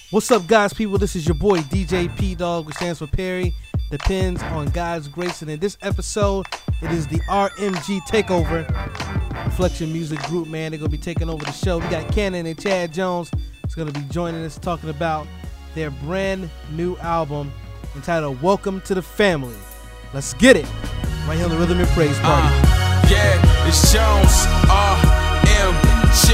What's up, God's people? This is your boy DJ P Dog, which stands for Perry. Depends on God's grace. And in this episode, it is the RMG Takeover Reflection Music Group, man. They're going to be taking over the show. We got Cannon and Chad Jones that's going to be joining us talking about their brand new album entitled Welcome to the Family. Let's get it. Right here on the Rhythm and Praise Party. Yeah, it's Jones, RMG.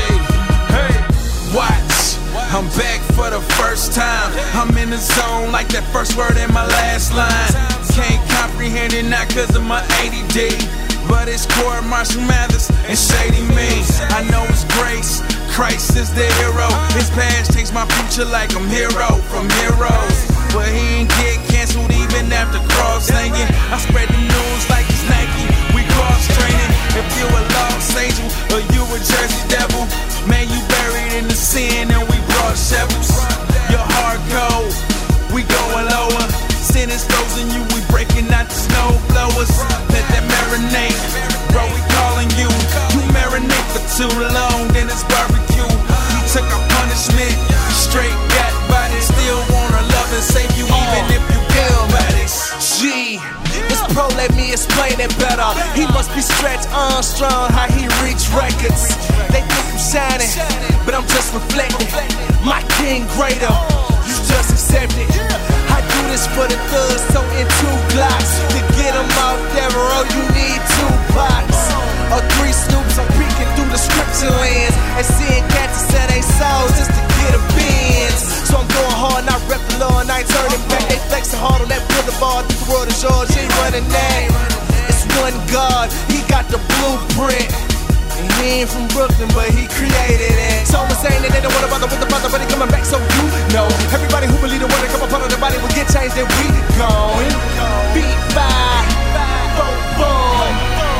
Hey, watch. I'm back for the first time. I'm in the zone like that first word in my last line. Can't comprehend it not cause of my ADD, but it's Court Marshall Mathers and Shady Me. I know it's grace, Christ is the hero. His past takes my future like I'm hero from heroes. But he ain't get canceled even after cross singing. I spread the news like it's Nike. We cross training. If you a lost angel or you a Jersey devil, man, you buried in the sin and we brought shovels. Your heart cold, we going lower. Sin is frozen you, we breaking out the snow blowers. Let that marinate, bro, we calling you. You marinate for too long, then it's barbecue. We took our punishment, straight got body. Still wanna love and save you even if you kill bodies. G, this pro let me explain it better. He must be Stretch Armstrong, how he reach records. They think I'm shining, but I'm just reflecting. My king greater, you just accept it. I do this for the thugs, so in 2 Glocks. To get them out there, oh, you need 2 box. Or 3 Snoops, I'm peeking through the scripture lens and seeing cats that sell they souls just to get a Benz. So I'm going hard and I rep the law and I ain't turning back. They flexing hard on that boulevard, think the world is yours, you ain't running that. It's one God, he got the blueprint. And he ain't from Brooklyn, but he created it. So I'm saying that they don't wanna bother with the brother, but he coming back, so you know. Everybody who believe the word that come upon their body will get changed, and we going. Beat by, 4 born,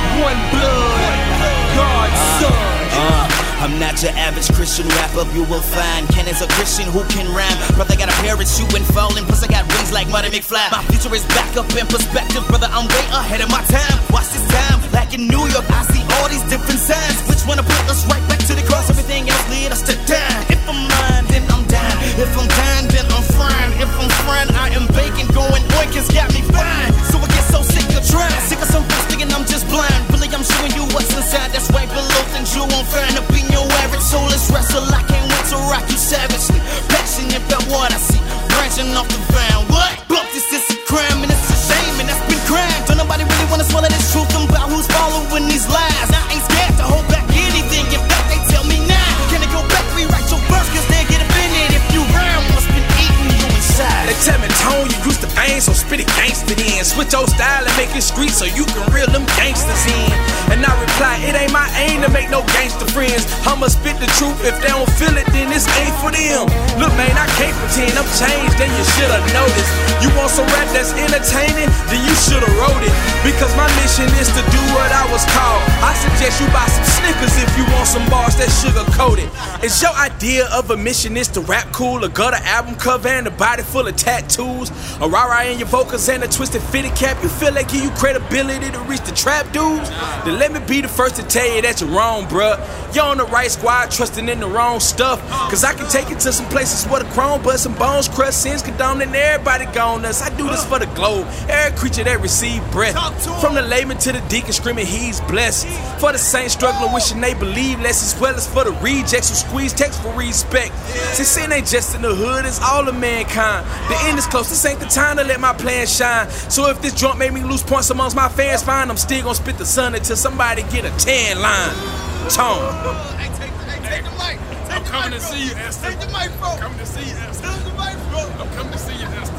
1 blood, God's son. I'm not your average Christian rapper, you will find Cannon's a Christian who can rhyme. Brother got a parachute and falling, plus I got wings like Marty McFly. My future is back up in perspective, brother, I'm way ahead of my time. Watch this time, like in New York, I see all these different signs. Which one to put us right back to the cross, everything else lead us to die. If I'm mine, then I'm down. If I'm dying, then I'm frying. If I'm frying, I am baking, going oink, it's got me fine. So I get so sick of trying, sick of some bitch thinking I'm just blind. Really, I'm showing you what's inside, that's right below things you won't find up in your average soulless wrestle. I can't wait to rock you savagely. Passionate about what I see, branching off the vine. What? Bump this is a crime and it's a shame and that's been crime. Don't nobody really wanna swallow this truth about who's following these lies. I ain't scared to hold back anything. In fact, they tell me now, can it go back, rewrite your verse, cause they get offended if you rhyme what's been eating you inside. They tell me, Tone, you used to bang, so spit it gangster in. Switch your style and make it street so you can reel them gangsters in. And I reply, it ain't my aim to make no gangster friends. I'ma spit the truth, if they don't feel it, then this ain't for them. Look, man, I can't pretend I'm changed, then you should've noticed. You want some rap that's entertaining, then you should've wrote it. Because my mission is to do what I was called. I suggest you buy some Snickers if you want some bars that sugar-coated. Is your idea of a mission is to rap cool, a gutter album cover and a body full of tattoos, a rah-rah in your vocals and a twisted fitted cap? You feel like give you credibility to reach the trap dudes? Then let me be the first to tell you that you're wrong, bruh. You're on the right squad, trusting in the wrong stuff. Cause I can take you to some places where the chrome bust and bones crush, sins condemned and everybody gone us. I do this for the globe, every creature that receive breath. From the layman to the deacon screaming he's blessed. For the saints struggling, wishing they believe less, as well as for the rejects who squeeze text for respect. See, sin ain't just in the hood, it's all of mankind. The end is close, this ain't the time to let my plan shine. So if this joint made me lose points amongst my fans, fine, I'm still gonna spit the sun until somebody get a tan line. Tone. Hey, take the mic. I'm coming to see you, Esther. Take the mic, bro. I'm coming to see you, Esther. Take the mic, bro. I'm coming to see you, Esther.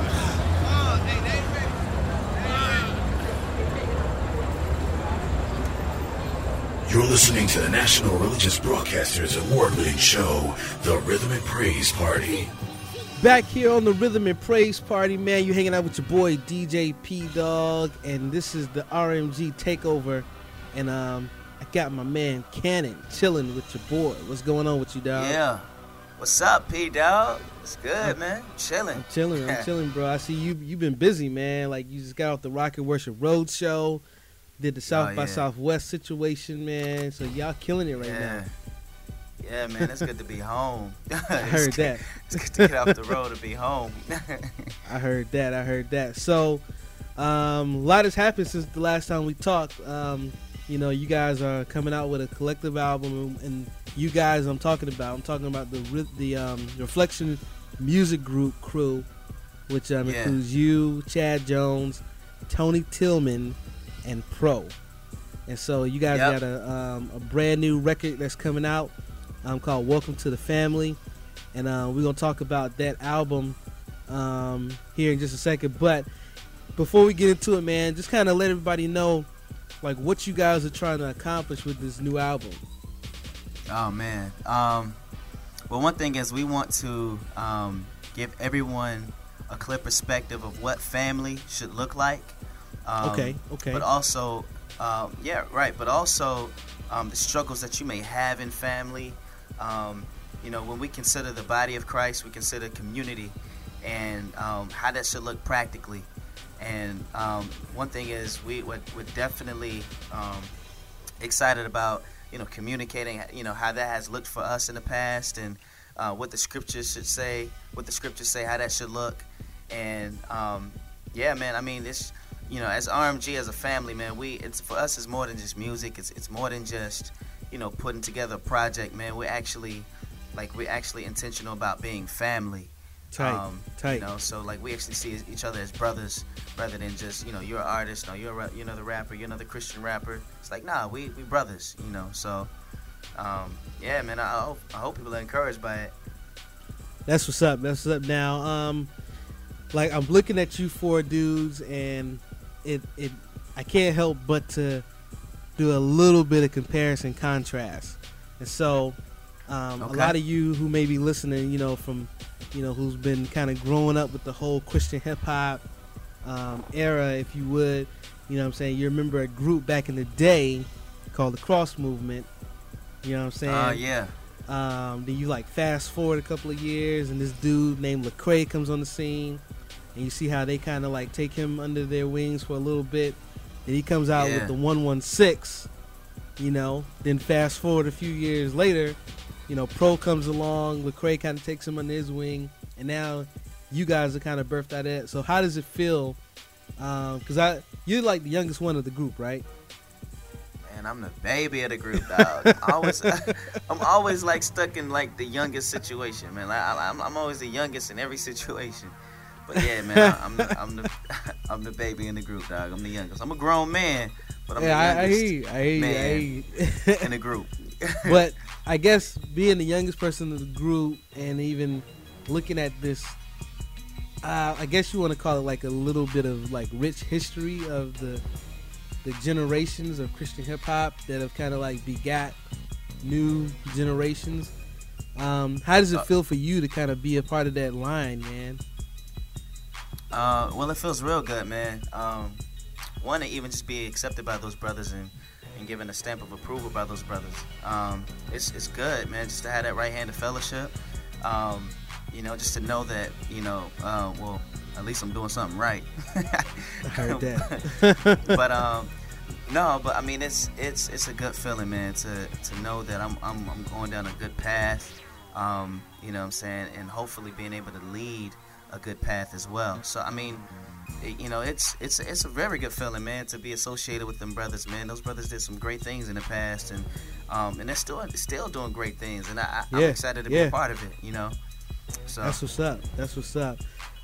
Hey, they ain't ready. You're listening to the National Religious Broadcasters award-winning show, The Rhythm and Praise Party. Back here on the Rhythm and Praise Party, man. You hanging out with your boy DJ P Dog, and this is the RMG Takeover. And I got my man Cannon chilling with your boy. What's going on with you, dog? Yeah. What's up, P Dog? It's good, man. Chilling. I'm chilling, bro. I see you've been busy, man. Like, you just got off the Rocket Worship Road show, did the South by Southwest situation, man. So y'all killing it right now. Yeah, man, it's good to be home. I heard that. It's good to get off the road to be home. I heard that. So, a lot has happened since the last time we talked. You guys are coming out with a collective album, and you guys I'm talking about the Reflection Music Group crew, which includes you, Chad Jones, Tony Tillman, and Pro. And so you guys got a brand new record that's coming out called Welcome to the Family. And we're going to talk about that album here in just a second. But before we get into it, man, just kind of let everybody know like what you guys are trying to accomplish with this new album. Oh, man. Well, one thing is we want to give everyone a clear perspective of what family should look like. Okay. But also, but also the struggles that you may have in family. When we consider the body of Christ, we consider community and how that should look practically. And one thing is we're definitely excited about, communicating, how that has looked for us in the past and what the scriptures should say, how that should look. And man, I mean, this, as RMG, as a family, man, for us, it's more than just music. It's more than just, putting together a project, man. We're actually intentional about being family. Tight. So like we actually see each other as brothers rather than just, you're an artist, no, you're another rapper, you're another Christian rapper. It's like, nah, we brothers, So, man, I hope people are encouraged by it. That's what's up. Now, like I'm looking at you four dudes, and I can't help but to do a little bit of comparison contrast. And so, a lot of you who may be listening, from, who's been kind of growing up with the whole Christian hip hop era, if you would, you remember a group back in the day called the Cross Movement. You know what I'm saying? Yeah. Then you fast forward a couple of years, and this dude named Lecrae comes on the scene, and you see how they kind of take him under their wings for a little bit. Then he comes out with the 116, Then fast forward a few years later, Pro comes along, Lecrae kind of takes him under his wing, and now you guys are kind of birthed out of that. So how does it feel? Because you're the youngest one of the group, right? Man, I'm the baby of the group, dog. I'm always stuck in the youngest situation, man. I'm always the youngest in every situation. But yeah, man, I'm the baby in the group, dog. I'm the youngest. I'm a grown man, but I'm the youngest I hear you. in the group. But I guess being the youngest person in the group and even looking at this, I guess you want to call it a little bit of rich history of the generations of Christian hip hop that have kind of begat new generations. How does it feel for you to kind of be a part of that line, man? Well, it feels real good, man. One, to even just be accepted by those brothers and given a stamp of approval by those brothers. It's good, man, just to have that right hand of fellowship. Just to know that, well, at least I'm doing something right. I heard that. But I mean, it's a good feeling, man, to know that I'm going down a good path. You know what I'm saying, and hopefully being able to lead a good path as well. So I mean, it's a very good feeling, man, to be associated with them brothers, man. Those brothers did some great things in the past, and they're still doing great things, and I'm excited to be a part of it, So that's what's up.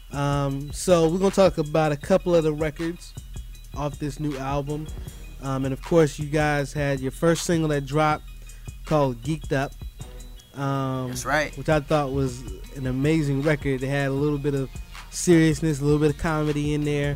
So we're gonna talk about a couple of the records off this new album, and of course, you guys had your first single that dropped called "Geeked Up." That's right. Which I thought was an amazing record. It had a little bit of seriousness, a little bit of comedy in there.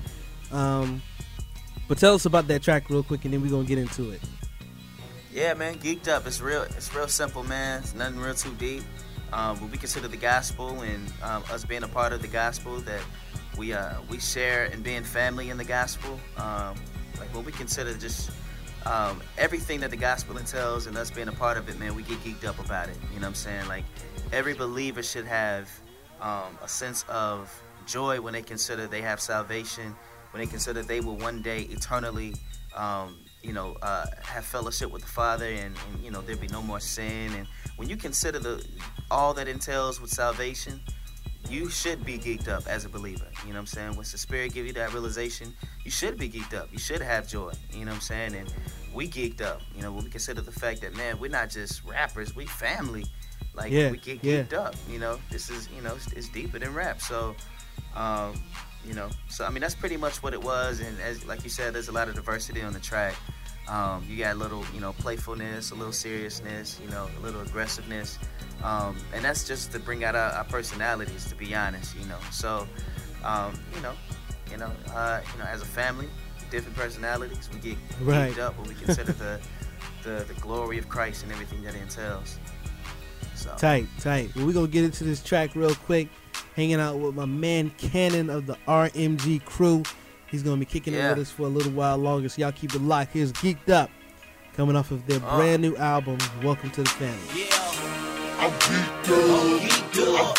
But tell us about that track real quick, and then we're gonna get into it. Yeah, man, Geeked Up. It's real simple, man. It's nothing real too deep. But we consider the gospel and us being a part of the gospel that we share and being family in the gospel. When we consider just everything that the gospel entails and us being a part of it, man, we get geeked up about it. You know what I'm saying? Every believer should have a sense of joy when they consider they have salvation, when they consider they will one day eternally have fellowship with the Father, and there'll be no more sin. And when you consider all that entails with salvation, you should be geeked up as a believer. You know what I'm saying? Once the Spirit give you that realization, you should be geeked up. You should have joy. You know what I'm saying? And we geeked up. When we consider the fact that, man, we're not just rappers, we family. We get geeked up. This is, it's deeper than rap. So, so I mean, that's pretty much what it was. And as like you said, there's a lot of diversity on the track. You got a little, playfulness, a little seriousness, a little aggressiveness. And that's just to bring out our personalities, to be honest, So, as a family, different personalities, we get geeked up when we consider the glory of Christ and everything that it entails. So. Tight. Well, we're going to get into this track real quick. Hanging out with my man Cannon of the RMG crew. He's going to be kicking it with us for a little while longer, so y'all keep it locked. Here's Geeked Up, coming off of their brand new album, Welcome to the Family. Yeah. I'm geeked up.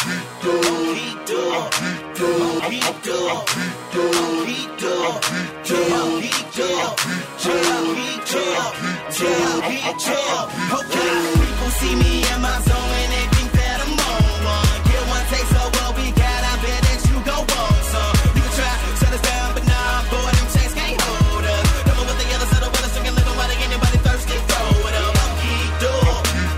Okay, people see me in my zone and they think that I'm on one. Get one take, so what we got, I bet that you go on some. You can try, shut us down, but nah, boy, them chains can't hold us. Come on with the others, so the winners can live while anybody thirsty, throw it up. I'm geeked up.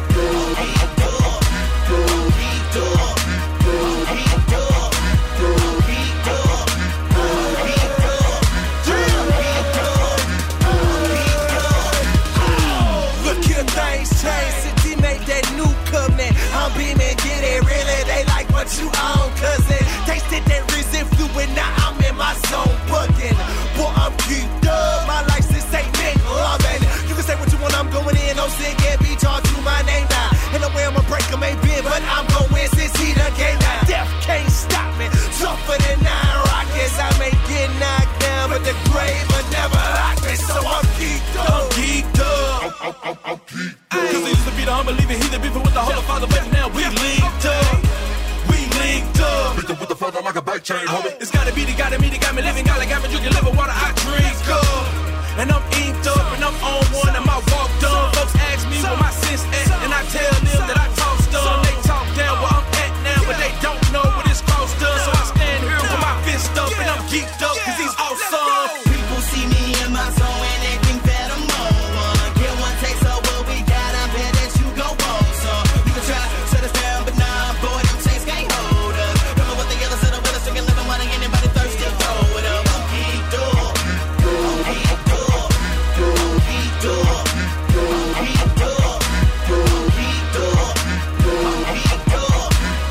I'm beaming, get it, really, they like what you own, cousin. Tasted that reason fluid, now I'm in my zone, bugging. Boy, I'm geeked up, my license ain't Nick loving. You can say what you want, I'm going in, no sick, and be charged to my name now. And the way I'ma break them ain't been, but I'm going since he done came now. Death can't stop me, tougher than 9 rockets. I may get knocked down, but the grave will never lock me, so I'm geeked up. I'm geeked up. I'm geeked up. Cause they used to be the unbelieving, he the beefing with the Holy Father, but now we linked up. We linked up. Beat with the father like a bike chain, homie. It's gotta be the guy that me, the got me living, got me drinking liver water, I drink up. And I'm inked up, and I'm on one, and my walk done. Folks ask me where my sense at, and I tell them that I talk stuff. They talk down where I'm at now, but they don't know what it's cost us. So I stand here with my fist up, and I'm geeked up, cause he's awesome. People see me in my zone and they think that I'm on one. Get one take, so what we got, I bet that you go on some. You can try, shut us down, but nah, boy, them chains can't hold us. Come on with the others, so the winners can live while anybody thirsty, throw it up. I'm geeked up. I'm geeked up. I'm geeked up. I'm geeked up. I'm geeked up. I'm geeked up.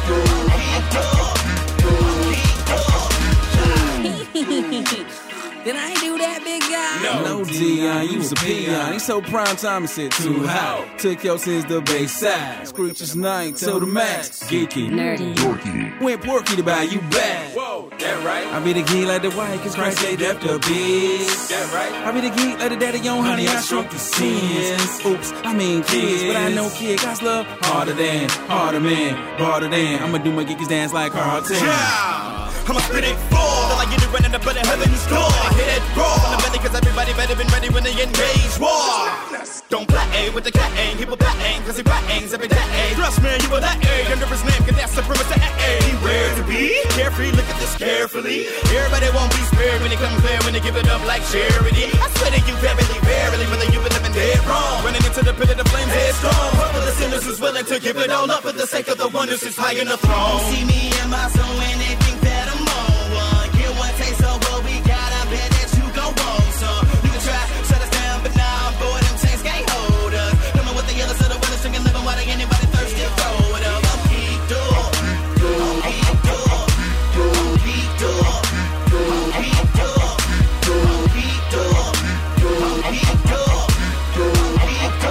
I'm geeked up. Did I do that, big guy? No, Dion, you was a peon. He so prime time, he said too hot. Took your sins to base side. Screeches night till the max. Geeky, Nerdy, Dorky. went porky to buy you back. Whoa, that right? I be the geek like the white, cause Christ ain't left the biz. That right? I be the geek like the daddy on honey, I shrunk the sins. Oops, I mean kids, but I know kid God's love harder man, harder than. I'ma do my geekies dance like Carlton. I'ma spit it full till I get it running up at the heaven's door. I hit it raw from the belly cause everybody better been ready when they engage war. Don't play with the cat aim, people bat aim cause he bat aims every day. Trust me, you will that A under his name cause that's the premise of A. Where to be? Carefree, look at this carefully. Everybody won't be spared when they come clear, when they give it up like charity. I swear to you verily, whether you've been living dead wrong. Running into the pit of the flames headstrong. But for the sinners who's willing to give it all up for the sake of the one who's high in the throne. See me in my zone and they think that I'm on one. Get one taste of what we got, I bet that you go on some. You can try, shut us down, but nah, boy, them chains can't hold us. Come on with the others, so the winners drinking living water, anybody thirsty, throw it up. I'm geeked up. I'm geeked up. I'm geeked up. I'm geeked up. I'm geeked up. I'm geeked up. I'm geeked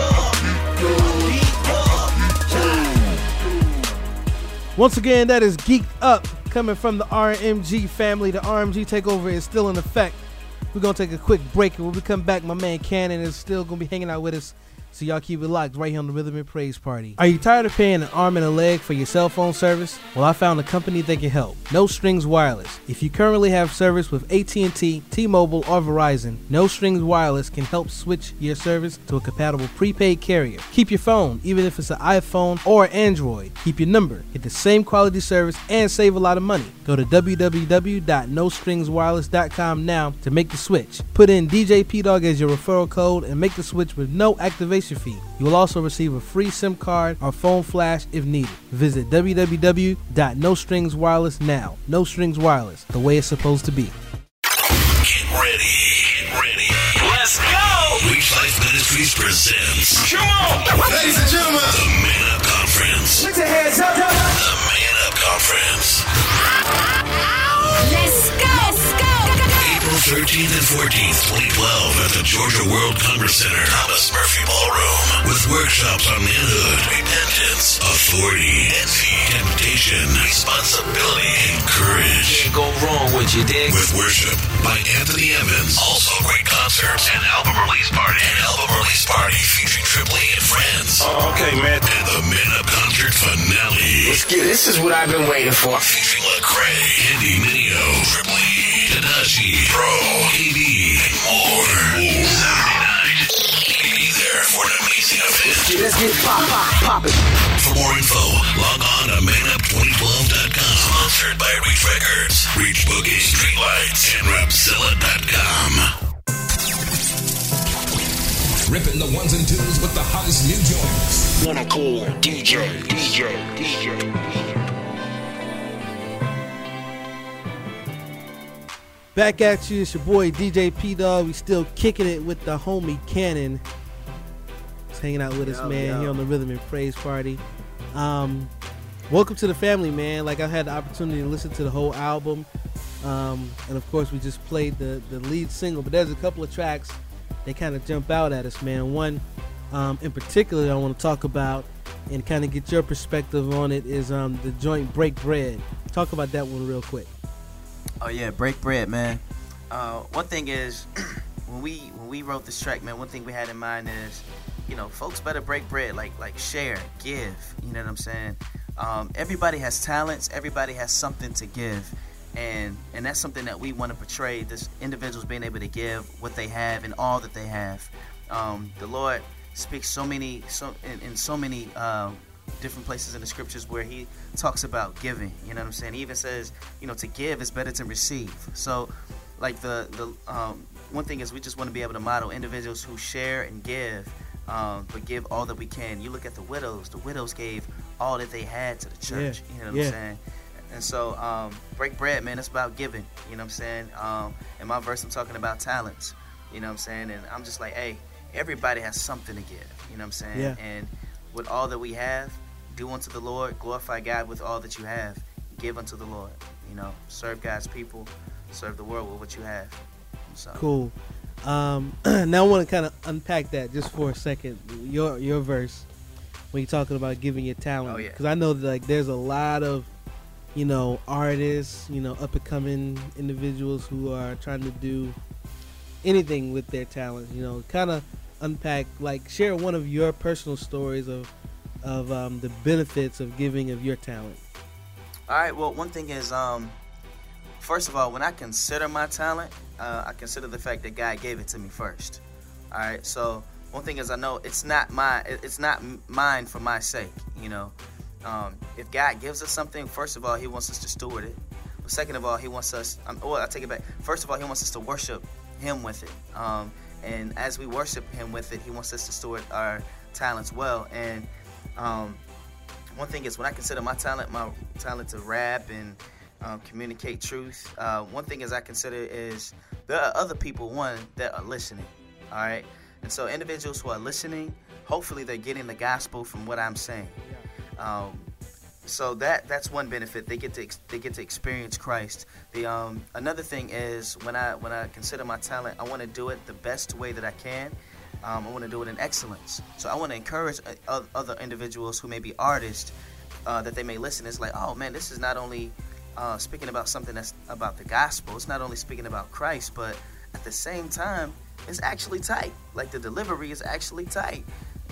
up. I'm geeked up. Once again, that is Geeked Up, coming from the RMG family. The RMG takeover is still in effect. We're going to take a quick break, and when we come back, my man Cannon is still going to be hanging out with us So y'all keep it locked right here on the Rhythm and Praise Party. Are you tired of paying an arm and a leg for your cell phone service? Well, I found a company that can help. No Strings Wireless. If you currently have service with AT&T, T-Mobile, or Verizon, No Strings Wireless can help switch your service to a compatible prepaid carrier. Keep your phone, even if it's an iPhone or Android. Keep your number. Get the same quality service and save a lot of money. Go to www.nostringswireless.com now to make the switch. Put in DJ P-Dog as your referral code and make the switch with no activation fee. You will also receive a free SIM card or phone flash if needed. Visit www.nostringswireless now. No Strings Wireless, the way it's supposed to be. Get ready. Let's go! Reach Life Ministries presents Come on! Ladies and gentlemen, the Man Up Conference. put your hands up. The Man Up Conference. Let's go. April 13th and 14th, 2012 at the Georgia World Congress Center, Thomas Murphy Ballroom, with workshops on manhood, repentance, authority, envy, temptation, responsibility, and courage. Can't go wrong with you, dig? With worship by Anthony Evans, also great concerts, and album release party featuring Triple A and friends. Okay, man. And the Man Up concert finale. Let's get it. This is what I've been waiting for. Featuring Lecrae, Andy Mineo, Triple A, Tadashi, Pro, KD, and more. Saturday night. Be there for an amazing event. Let's get poppin'. For more info, log on to manup2012.com. Sponsored by Reach Records, Reach Boogie, Streetlights, and Rapzilla.com. Ripping the ones and twos with the hottest new joints. Wanna cool DJ. Back at you, it's your boy DJ P-Dog. We still kicking it with the homie Cannon. He's hanging out with us, man, here on the Rhythm and Praise Party. Welcome to the family, man. Like, I've had the opportunity to listen to the whole album. And of course, we just played the lead single, but there's a couple of tracks that kind of jump out at us, man. One in particular I want to talk about and kind of get your perspective on it is the joint Break Bread. Talk about that one real quick. Oh yeah, Break Bread, man. One thing is, when we wrote this track, man, one thing we had in mind is, you know, folks better break bread, like share, give. You know what I'm saying? Everybody has talents. Everybody has something to give, and that's something that we want to portray. This individuals being able to give what they have and all that they have. The Lord speaks in so many different places in the scriptures where He talks about giving. You know what I'm saying? He even says, you know, to give is better to receive. So, like the one thing is, we just want to be able to model individuals who share and give, but give all that we can. You look at the widows. The widows gave all that they had to the church. Yeah. You know what I'm saying? And so, Break Bread, man, it's about giving. You know what I'm saying? In my verse, I'm talking about talents. You know what I'm saying? And I'm just like, hey, everybody has something to give. You know what I'm saying? Yeah. And with all that we have, do unto the Lord, glorify God with all that you have, give unto the Lord. You know, serve God's people, serve the world with what you have. So. Cool. Now I want to kind of unpack that just for a second. Your verse when you're talking about giving your talent, because I know that, like, there's a lot of, you know, artists, you know, up and coming individuals who are trying to do anything with their talent. You know, kind of unpack, like, share one of your personal stories of the benefits of giving of your talent. All right. Well, one thing is, first of all, when I consider my talent, I consider the fact that God gave it to me first. All right. So one thing is, I know it's not mine for my sake. You know, if God gives us something, first of all, He wants us to steward it. But second of all, He wants us. I take it back. First of all, He wants us to worship Him with it. And as we worship Him with it, He wants us to steward our talents well. And one thing is, when I consider my talent to rap and communicate truth, one thing is I consider is there are other people, one, that are listening, all right? And so individuals who are listening, hopefully they're getting the gospel from what I'm saying. So that's one benefit. They get to experience Christ. Another thing is, when I consider my talent, I want to do it the best way that I can. I want to do it in excellence. So I want to encourage other individuals who may be artists that they may listen. It's like, oh man, this is not only speaking about something that's about the gospel. It's not only speaking about Christ, but at the same time, it's actually tight. Like, the delivery is actually tight.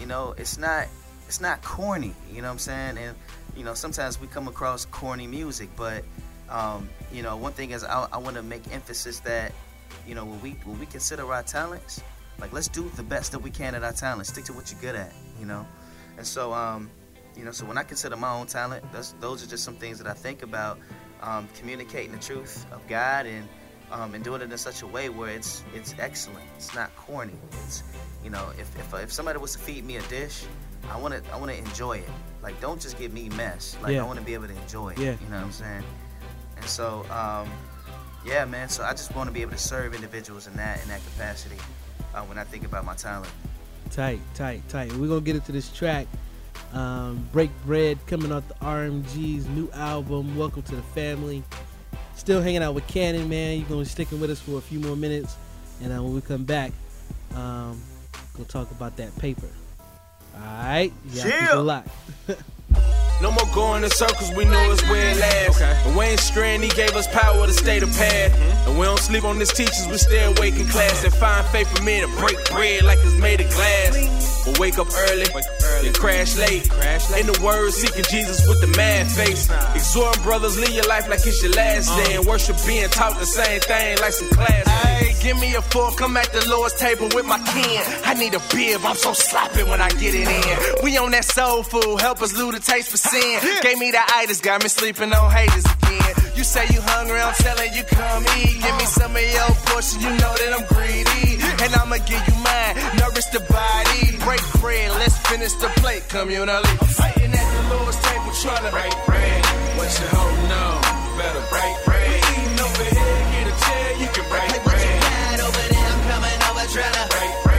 you know, it's not corny, you know what I'm saying? And, you know, sometimes we come across corny music, but, you know, one thing is I want to make emphasis that, you know, when we consider our talents, like, let's do the best that we can at our talents. Stick to what you're good at, you know? And so, you know, so when I consider my own talent, those are just some things that I think about, communicating the truth of God and doing it in such a way where it's excellent. It's not corny. It's, you know, if somebody was to feed me a dish, I want to enjoy it. Like, don't just give me mess. Like, I want to be able to enjoy it. Yeah. You know what I'm saying? And so, yeah, man. So I just want to be able to serve individuals in that capacity when I think about my talent. Tight. We're gonna get into this track. Break Bread, coming off the RMG's new album. Welcome to the family. Still hanging out with Cannon, man. You're gonna be sticking with us for a few more minutes, and when we come back, we'll talk about that paper. All right, yeah, a lot. No more going in circles, we know it's where it lasts. And Wayne Strand, he gave us power to stay the path. And we don't sleep on his teachers, we stay awake in class. And find faith for men to break bread like it's made of glass. We'll wake up early, then crash late. In the word, seeking Jesus with the mad face. Exhorting brothers, live your life like it's your last day. And worship being taught the same thing like some class. Hey, give me a fork, come at the Lord's table with my kin. I need a bib, I'm so sloppy when I get it in. We on that soul food, help us lose the taste for sin. Gave me the itis, got me sleeping on haters again. You say you hungry, I'm telling you come eat. Give me some of your portion, you know that I'm greedy. And I'ma give you mine, nourish the body. Break bread, let's finish the plate communally. I'm sitting at the Lord's table trying to break bread. What you holding on? Better break bread. We eating over here, get a chair, you can break bread. What you got over there? I'm coming over trying to break bread.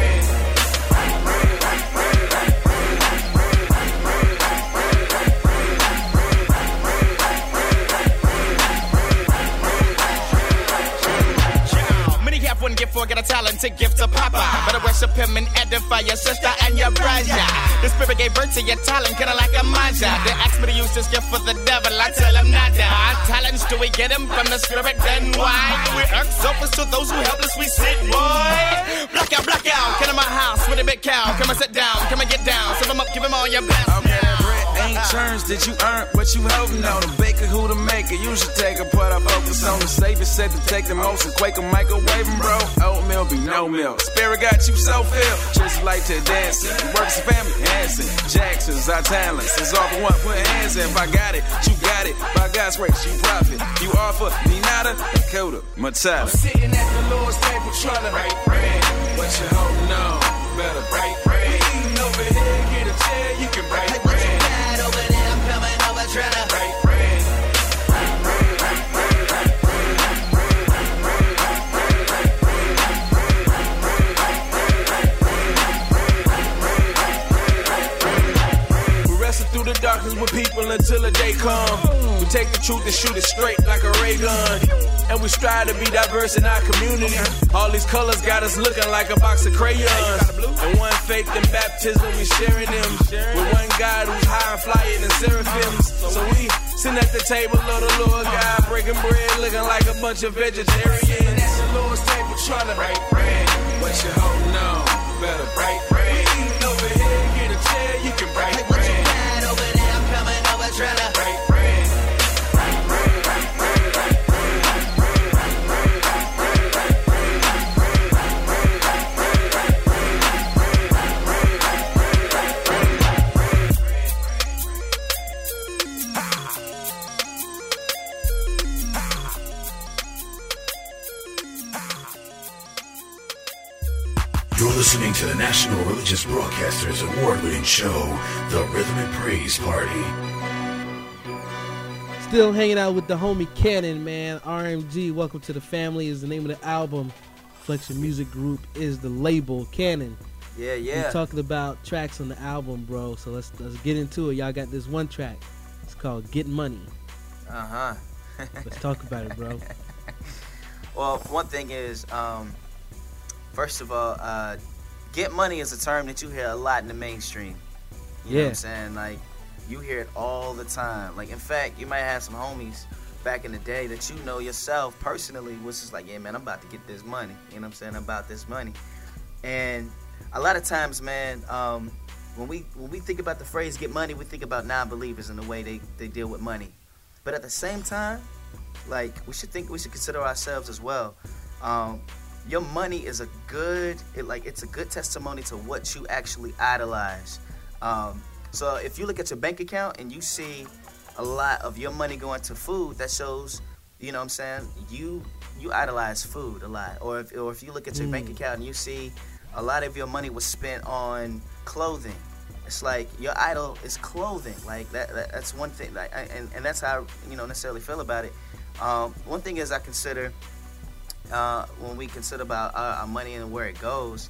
One gift for get a talent to give to Papa. Better worship him and edify your sister and your brother. The spirit gave birth to your talent, kinda like a mother. They ask me to use this gift for the devil, I tell them nada. Our talents, do we get them from the spirit? Then why? We earn surface to those who helpless we sit, boy. Block out, get in my house with a big cow. Come and sit down, come and get down. Serve them up, give them all your best. Okay, that bread ain't churns that you earned, but you helping on. The baker who to make it, you should take a put up, focus on the Savior said to take the most and quake a microwave them, bro. Oatmeal be no milk. Spirit got you so filled. Just like to dancing. Works a family dancing. Jackson's our talents. It's all for one. Put hands in. If I got it, you got it. By God's grace, you profit. You offer me nada, Dakota, Matata. I'm sitting at the Lord's table trying to break bread. What you holding on? Better break bread. We eating over here. Get a chair. You can break bread. What you got over there? I'm coming over trying to break bread. Through the darkness with people until the day come. We take the truth and shoot it straight like a ray gun. And we strive to be diverse in our community. All these colors got us looking like a box of crayons. And one faith in baptism, we sharing them. With one God who's high and flyer than seraphims. So we sitting at the table of the Lord God, breaking bread, looking like a bunch of vegetarians. At the Lord's table trying to break bread. What you holding on? Better break bread. We eating over here, get a chair, you can break bread. Trying to break bread. You're listening to the National Religious Broadcasters award-winning show, The Rhythm and Praise Party. Still hanging out with the homie Cannon, man. RMG, Welcome to the Family is the name of the album. Flexion Music Group is the label. Cannon. Yeah. We're talking about tracks on the album, bro. So let's get into it. Y'all got this one track. It's called Get Money. Let's talk about it, bro. Well, one thing is, first of all, get money is a term that you hear a lot in the mainstream. You know what I'm saying? Like, you hear it all the time. Like, in fact, you might have some homies back in the day that you know yourself personally was just like, yeah, man, I'm about to get this money. You know what I'm saying? About this money. And a lot of times, man, when we think about the phrase "get money," we think about non-believers and the way they deal with money. But at the same time, like we should consider ourselves as well. Your money is it's a good testimony to what you actually idolize. So if you look at your bank account and you see a lot of your money going to food, that shows, you know what I'm saying, you idolize food a lot. Or if you look at your bank account and you see a lot of your money was spent on clothing, it's like your idol is clothing. Like that's one thing. Like, and that's how I, necessarily feel about it. One thing is I consider when we consider about our money and where it goes,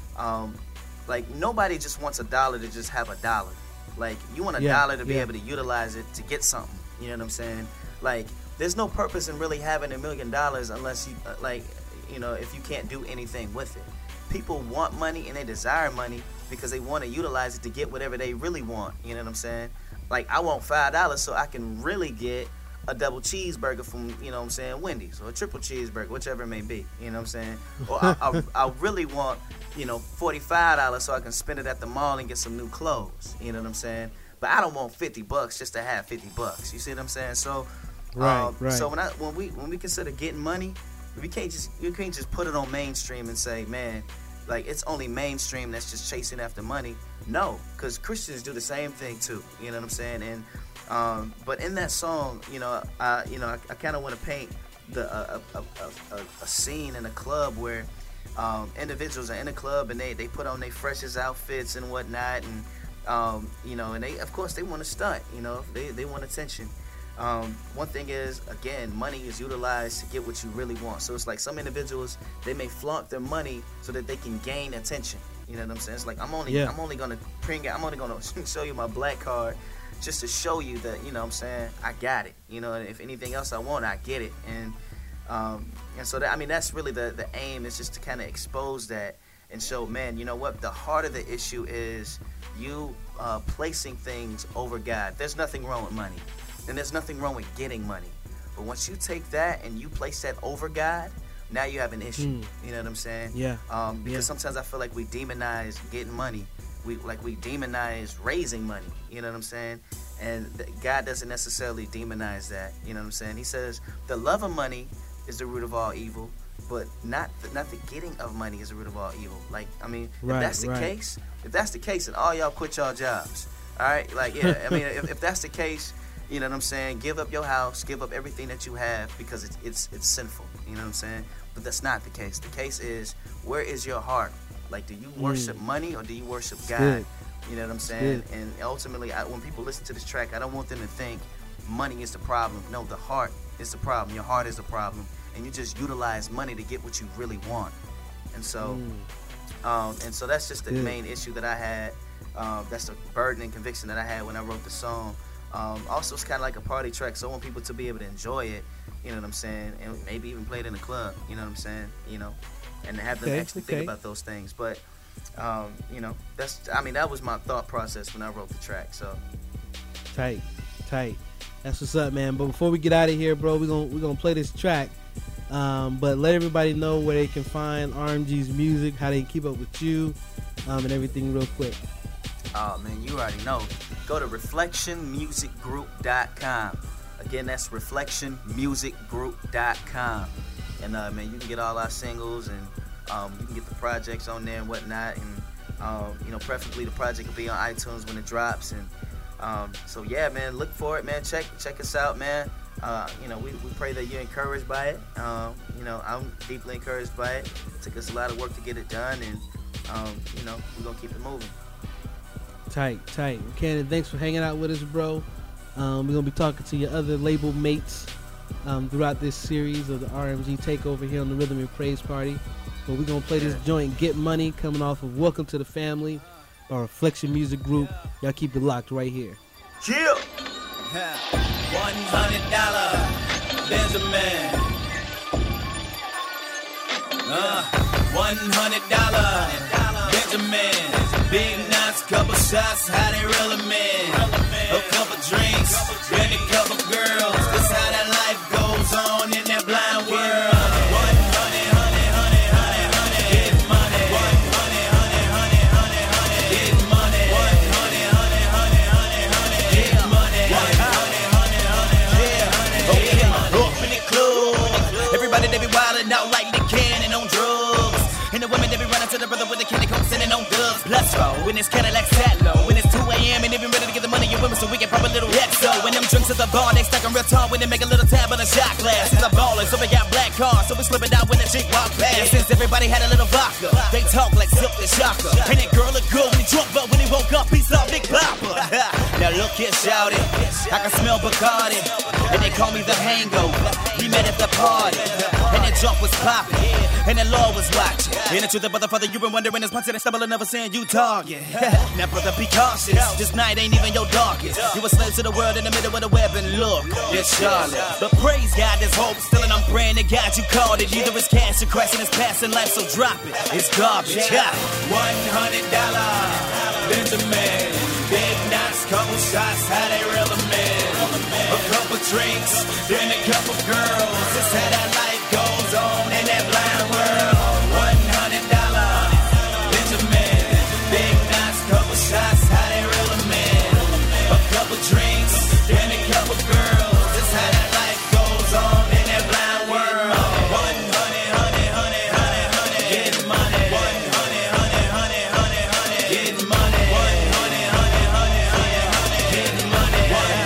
like nobody just wants $1 to just have $1. Like you want $1 to be able to utilize it to get something. You know what I'm saying? Like there's no purpose in really having $1 million unless you if you can't do anything with it. People want money and they desire money because they want to utilize it to get whatever they really want. You know what I'm saying? Like I want $5 so I can really get a double cheeseburger from, Wendy's, or a triple cheeseburger, whichever it may be. You know what I'm saying? Or I really want, $45 so I can spend it at the mall and get some new clothes. You know what I'm saying? But I don't want $50 just to have $50. You see what I'm saying? So, right. So when we consider getting money, you can't just put it on mainstream and say, man, like it's only mainstream that's just chasing after money. No, because Christians do the same thing too. You know what I'm saying? And but in that song, I kind of want to paint a scene in a club where individuals are in a club and they put on their freshest outfits and whatnot, and and they, of course, they want to stunt. They want attention. One thing is, again, money is utilized to get what you really want. So it's like some individuals, they may flaunt their money so that they can gain attention. You know what I'm saying? It's like I'm only gonna show you my black card just to show you that, I got it. And if anything else I want, I get it. And so that's really the aim, is just to kind of expose that and show, man, you know what? The heart of the issue is you placing things over God. There's nothing wrong with money. And there's nothing wrong with getting money. But once you take that and you place that over God, now you have an issue. You know what I'm saying? Yeah. Because sometimes I feel like we demonize getting money. We demonize raising money. You know what I'm saying? And God doesn't necessarily demonize that. You know what I'm saying? He says the love of money is the root of all evil, but not the getting of money is the root of all evil. Like, if that's the case, then all y'all quit y'all jobs. All right? Like, yeah. If that's the case, you know what I'm saying? Give up your house, give up everything that you have because it's sinful. You know what I'm saying? But that's not the case. The case is, where is your heart? Like, do you worship money or do you worship God? Good. You know what I'm saying? And ultimately, when people listen to this track, I don't want them to think money is the problem. No, the heart is the problem. Your heart is the problem. And you just utilize money to get what you really want. And so, that's just the main issue that I had. That's the burden and conviction that I had when I wrote the song. Also, it's kind of like a party track, so I want people to be able to enjoy it, you know what I'm saying, and maybe even play it in the club, you know what I'm saying, and have them actually think about those things. But, that was my thought process when I wrote the track. So tight. That's what's up, man. But before we get out of here, bro, we're gonna play this track. But let everybody know where they can find RMG's music, how they can keep up with you, and everything real quick. Oh, man, you already know. Go to reflectionmusicgroup.com. Again, that's reflectionmusicgroup.com. And, man, you can get all our singles, and you can get the projects on there and whatnot. And, preferably the project will be on iTunes when it drops. And so, yeah, man, look for it, man. Check us out, man. We pray that you're encouraged by it. I'm deeply encouraged by it. It took us a lot of work to get it done. And, we're going to keep it moving. Tight. Cannon, thanks for hanging out with us, bro. We're going to be talking to your other label mates throughout this series of the RMG Takeover here on the Rhythm and Praise Party. But we're going to play this joint, Get Money, coming off of Welcome to the Family, our Reflection Music Group. Y'all keep it locked right here. Chill. $100 Benjamin. $100 Benjamin. Big nuts, couple shots, how they reel 'em in. A couple drinks, and a couple girls. That's how that life goes on in that blind world. 100, get money. 100, get money. 100, they be wildin' out like they can and on drugs. And the women, they be running to the brother with the candy coat, sending on dubs. Plus four, when it's Cadillac sat low. When it's 2 a.m. and they be ready to get the money you women so we can pop a little XO. When them drinks at the bar, they stuck in real tall when they make a little tab on a shot glass. It's a baller, so we got black cars, so we slip it out when the chick walk past. Since everybody had a little vodka, they talk like Silk the Shocker. And that girl look good when he drunk, but when he woke up, he saw Big Papa. Now look here, shouted, I can smell Bacardi. And they call me the hangover. We met at the party, and that junk was popping, and the Lord was watching. And the truth of brother, father, you been wondering this punch and stumble and never saying you target. Now brother, be cautious. This night ain't even your darkest. You a slave to the world in the middle of the web and look, it's Charlotte. But praise God, there's hope still, and I'm praying to God you called it. Either it's cash or Christ and it's passing life, so drop it. It's garbage. $100 Benjamin, big knots, couple shots, how they reel them in. A couple drinks, then a couple girls. It's how that life goes on in that blind world. $100 Benjamin, big knots, couple shots, how they reel them in. A couple drinks, then a couple girls. It's how that life goes on in that blind world. 100, getting money. 100, getting money. 100, getting money.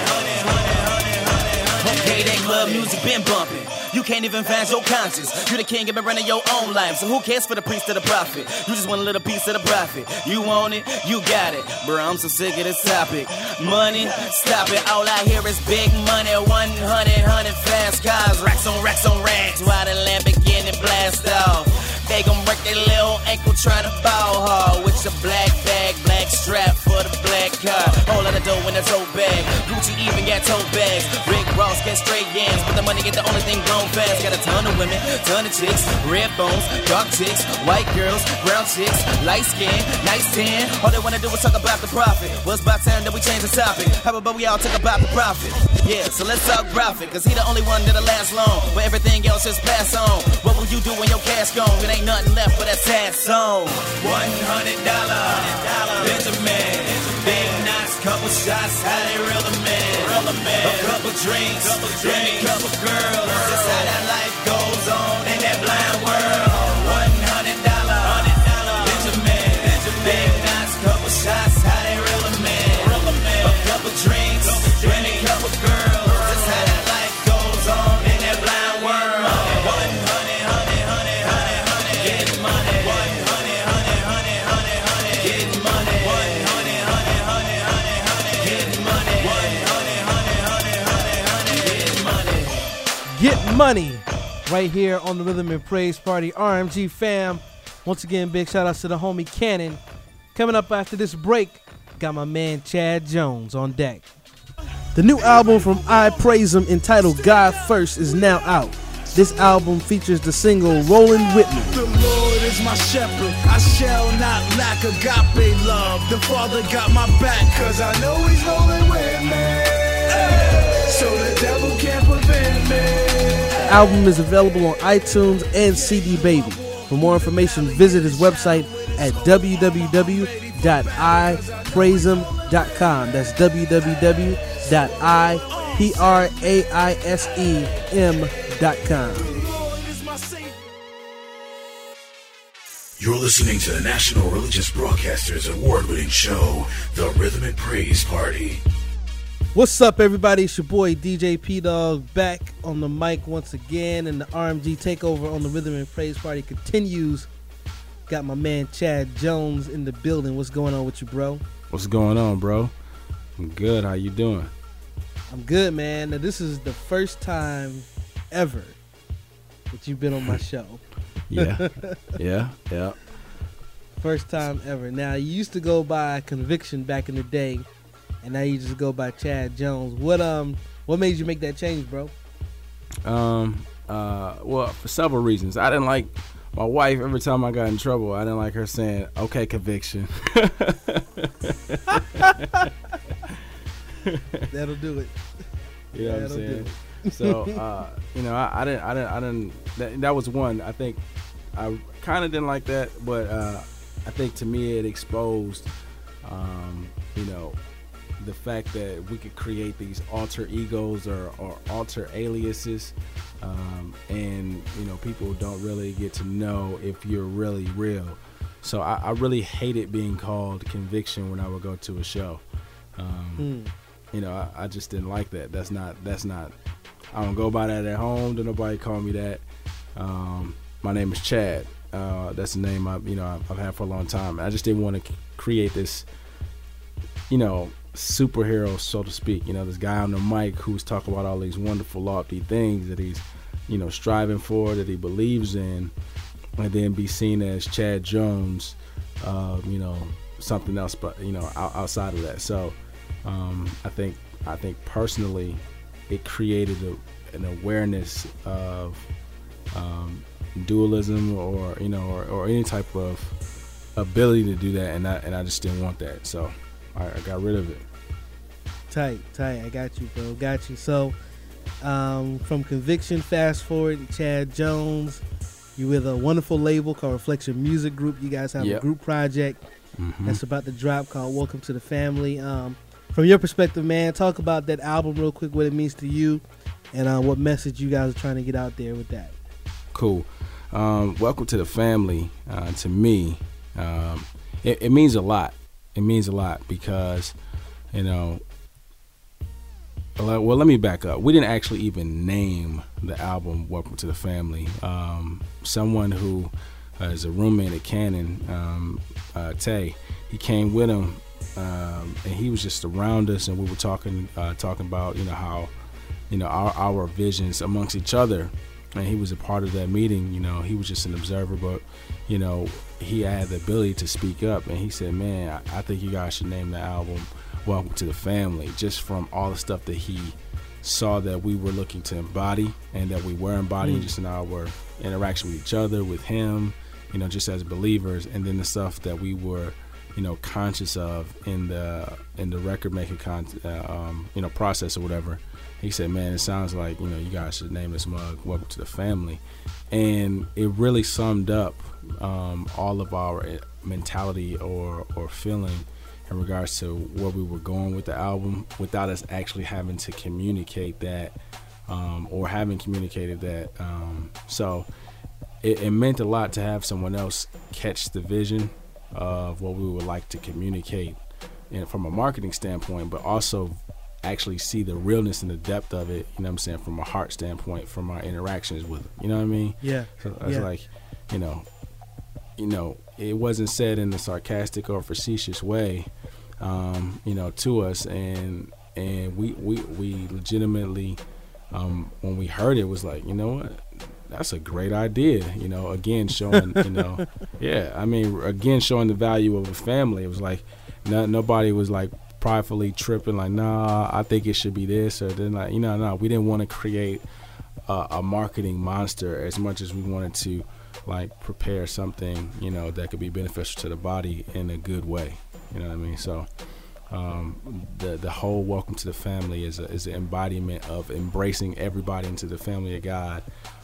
Okay, that club music been bumping. You can't even find your conscience. You the king and been running your own life. So who cares for the priest or the prophet? You just want a little piece of the profit. You want it, you got it. Bro, I'm so sick of this topic. Money, stop it. All I hear is big money. 100 fast cars. Racks on racks. While the Lamborghini blast off. They gon' break their little ankle trying to ball hard. With your black bag, black strap for the black car. Whole lot of dough in a tote bag. Gucci even got tote bags. Rick Ross get straight yams, but the money get the only thing grown fast. Got a ton of women, ton of chicks. Red bones, dark chicks, white girls, brown chicks, light skin, nice tan. All they wanna do is talk about the profit. Well, it's about time that we change the topic. How about we all talk about the profit? Yeah, so let's talk profit, cause he the only one that'll last long. But everything else just pass on. What will you do when your cash gone? It ain't nothing left but that sad song. $100 Benjamin, big knots, couple shots, how they reel them in. A couple drinks, then a couple girls. That's how that life goes on in that blind world. $100 Benjamin, big knots, couple shots, how they reel them in. A couple drinks, then a couple girls. That's how that life goes on in that blind world. 100, getting money. 100, getting money. 100, getting money. 100, getting money. Get money right here on the Rhythm and Praise Party. RMG fam, once again, big shout outs to the homie Cannon. Coming up after this break, got my man Chad Jones on deck. The new album from I Praise Him entitled God First is now out. This album features the single Rollin' With Me. The Lord is my shepherd, I shall not lack agape love. The Father got my back, cause I know he's rolling with me. So the devil can't prevent me. The album is available on iTunes and CD Baby. For more information, visit his website at www.ipraisem.com. That's www.ipraisem.com. You're listening to the National Religious Broadcasters award-winning show, The Rhythm and Praise Party. What's up, everybody? It's your boy DJ P Dog back on the mic once again, and the RMG takeover on the Rhythm and Praise Party continues. Got my man Chad Jones in the building. What's going on with you, bro? What's going on, bro? I'm good. How you doing? I'm good, man. Now, this is the first time ever that you've been on my show. Yeah. First time ever. Now, you used to go by Conviction back in the day, and now you just go by Chad Jones. What made you make that change, bro? Well, for several reasons. I didn't like my wife. Every time I got in trouble, I didn't like her saying, "Okay, Conviction." That'll do it. You know what I'm saying? So, I didn't. That was one. I think I kind of didn't like that, but I think to me it exposed, the fact that we could create these alter egos or alter aliases, and people don't really get to know if you're really real. So I really hated being called Conviction when I would go to a show. I just didn't like that. That's not. I don't go by that at home. Don't nobody call me that. My name is Chad. That's the name I've had for a long time. I just didn't want to create this, superhero, so to speak. This guy on the mic who's talking about all these wonderful, lofty things that he's, striving for, that he believes in, and then be seen as Chad Jones, something else, but outside of that. So, I think personally, it created an awareness of dualism or any type of ability to do that, and I just didn't want that, so I got rid of it. Tight. I got you, bro. Got you. So, from Conviction, fast forward to Chad Jones. You with a wonderful label called Reflection Music Group. You guys have a group project that's about to drop called Welcome to the Family. From your perspective, man, talk about that album real quick, what it means to you, and what message you guys are trying to get out there with that. Cool. Welcome to the Family. To me, it means a lot. It means a lot because, well, let me back up. We didn't actually even name the album Welcome to the Family. Someone who is a roommate at Canon, Tay, he came with him, and he was just around us, and we were talking about how our visions amongst each other, and he was a part of that meeting. He was just an observer, but he had the ability to speak up, and he said, man, I think you guys should name the album Welcome to the Family, just from all the stuff that he saw that we were looking to embody, and that we were embodying just in our interaction with each other, with him, just as believers, and then the stuff that we were conscious of in the record making process or whatever. He said, man, it sounds like you guys should name this mug Welcome to the Family. And it really summed up all of our mentality or feeling in regards to where we were going with the album, without us actually having to communicate that or having communicated that. So it meant a lot to have someone else catch the vision of what we would like to communicate, and from a marketing standpoint, but also actually see the realness and the depth of it, from a heart standpoint, from our interactions with it. You know what I mean? Yeah. So I was like, it wasn't said in a sarcastic or facetious way, to us, and we legitimately, when we heard it, was like, what? That's a great idea, again, showing, again, showing the value of a family. It was like, nobody was like pridefully tripping, like, nah, I think it should be this, or then like, no, we didn't want to create a marketing monster as much as we wanted to like prepare something, that could be beneficial to the body in a good way. You know what I mean? So, the whole Welcome to the Family is an embodiment of embracing everybody into the family of God,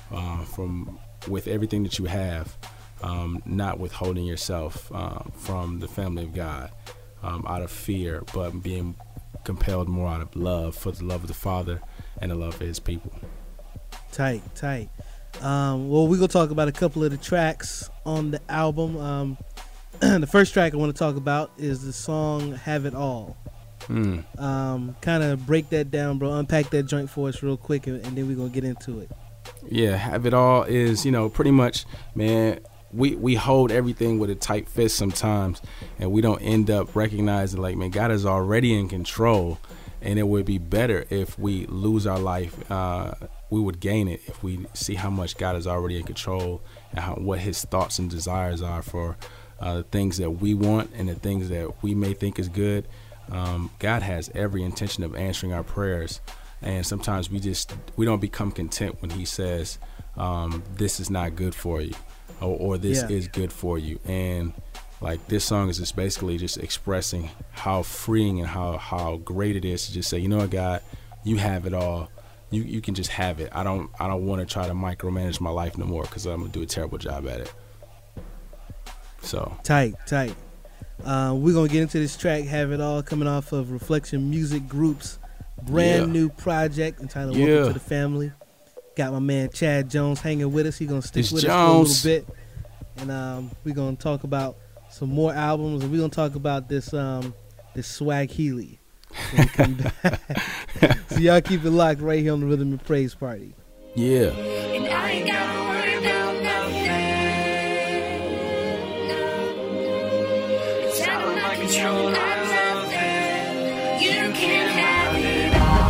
with everything that you have, not withholding yourself from the family of God out of fear, but being compelled more out of love, for the love of the Father and the love for His people. Tight. Well, we're going to talk about a couple of the tracks on the album. The first track I want to talk about is the song Have It All. Kind of break that down, bro. Unpack that joint for us real quick, and then we're going to get into it. Yeah, Have It All is, pretty much, man, we hold everything with a tight fist sometimes, and we don't end up recognizing, like, man, God is already in control, and it would be better if we lose our life. We would gain it if we see how much God is already in control, and what His thoughts and desires are for the things that we want and the things that we may think is good. God has every intention of answering our prayers, and sometimes we don't become content when He says, this is not good for you, or this is good for you. And like, this song is just basically just expressing how freeing and how great it is to just say, what, God, you have it all. You can just have it. I don't want to try to micromanage my life no more, because I'm gonna do a terrible job at it. So tight. We're gonna get into this track, Have It All, coming off of Reflection Music Group's brand new project entitled Welcome to the Family. Got my man Chad Jones hanging with us. He's gonna stick It's with Jones. us for a little bit, and we're gonna talk about some more albums, and we're gonna talk about this Swag Healy. When we come back. So y'all keep it locked right here on the Rhythm and Praise Party. Yeah. And I ain't gotta worry about nothing. It's out of my control. I love it. You can have it all.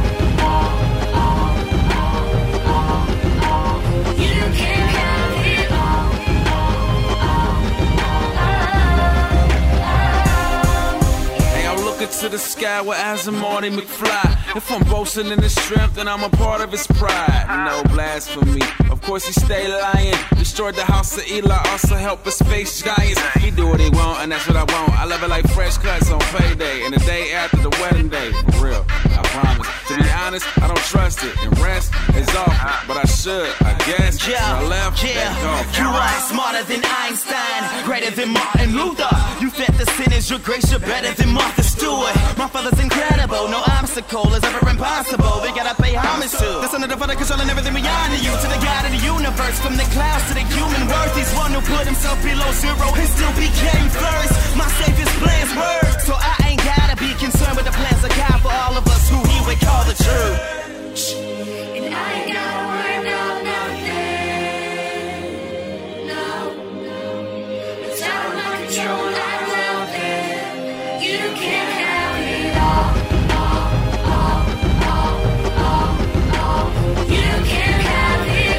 You can have it all. Hey, I'm looking to the sky with eyes of Marty McFly. If I'm boasting in his strength, then I'm a part of his pride. No blasphemy. Of course he stay lying. Destroyed the house of Eli, also help us face giants. He do what he want, and that's what I want. I love it like fresh cuts on payday, and the day after the wedding day. For real, I promise. To be honest, I don't trust it, and rest is off. But I should, I guess. Yeah, I left, you are smarter than Einstein, greater than Martin Luther. You fed the sinners, your grace, you're better than Martha Stewart. My father's incredible, no obstacle is ever impossible. We gotta pay homage to the Son of the Father, controlling everything we honor you. To the God of the universe, from the clouds to the human worth. He's one who put himself below zero and still became first. My Savior's plans were, so I ain't gotta be concerned with the plans of God for all of us who He would call the truth. And I ain't gotta worry about nothing. No. It's out of my control. I love it. You can have it all. You can have it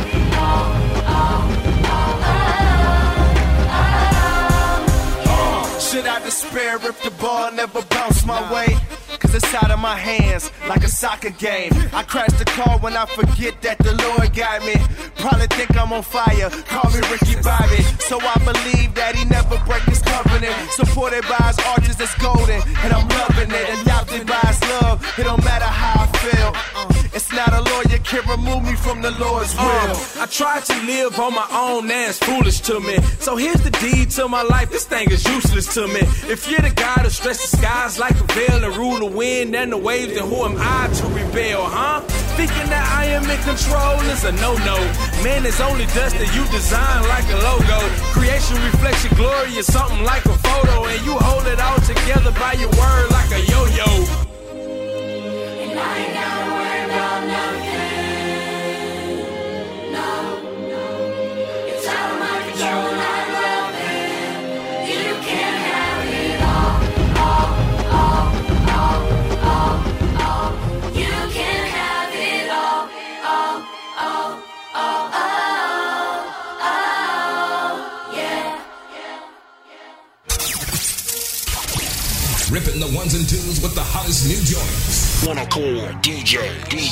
all. Should I despair if the ball never bounced my way? Cause it's out of my hands like a soccer game. I crash the car when I forget that the Lord got me. Probably think I'm on fire, call me Ricky Bobby. So I believe that He never break His covenant. Supported by His arches that's golden, and I'm loving it. Adopted by His love, it don't matter how I feel. It's not a lawyer can remove me from the Lord's will. I tried to live on my own, now it's foolish to me. So here's the deed to my life, this thing is useless to me. If you're the God who stretch the skies like a veil and rule the wind and the waves, then who am I to rebel, huh? Thinking that I am in control is a no-no. Man, it's only dust that you design like a logo. Creation reflects your glory is something like a photo, and you hold it all together by your word like a yo-yo. And I ain't gotta worry about nothing. No. It's out of my control. I love it. You can have it all. You can have it all. Yeah. Ripping the ones and twos with the hottest new joints. Wanna call DJ.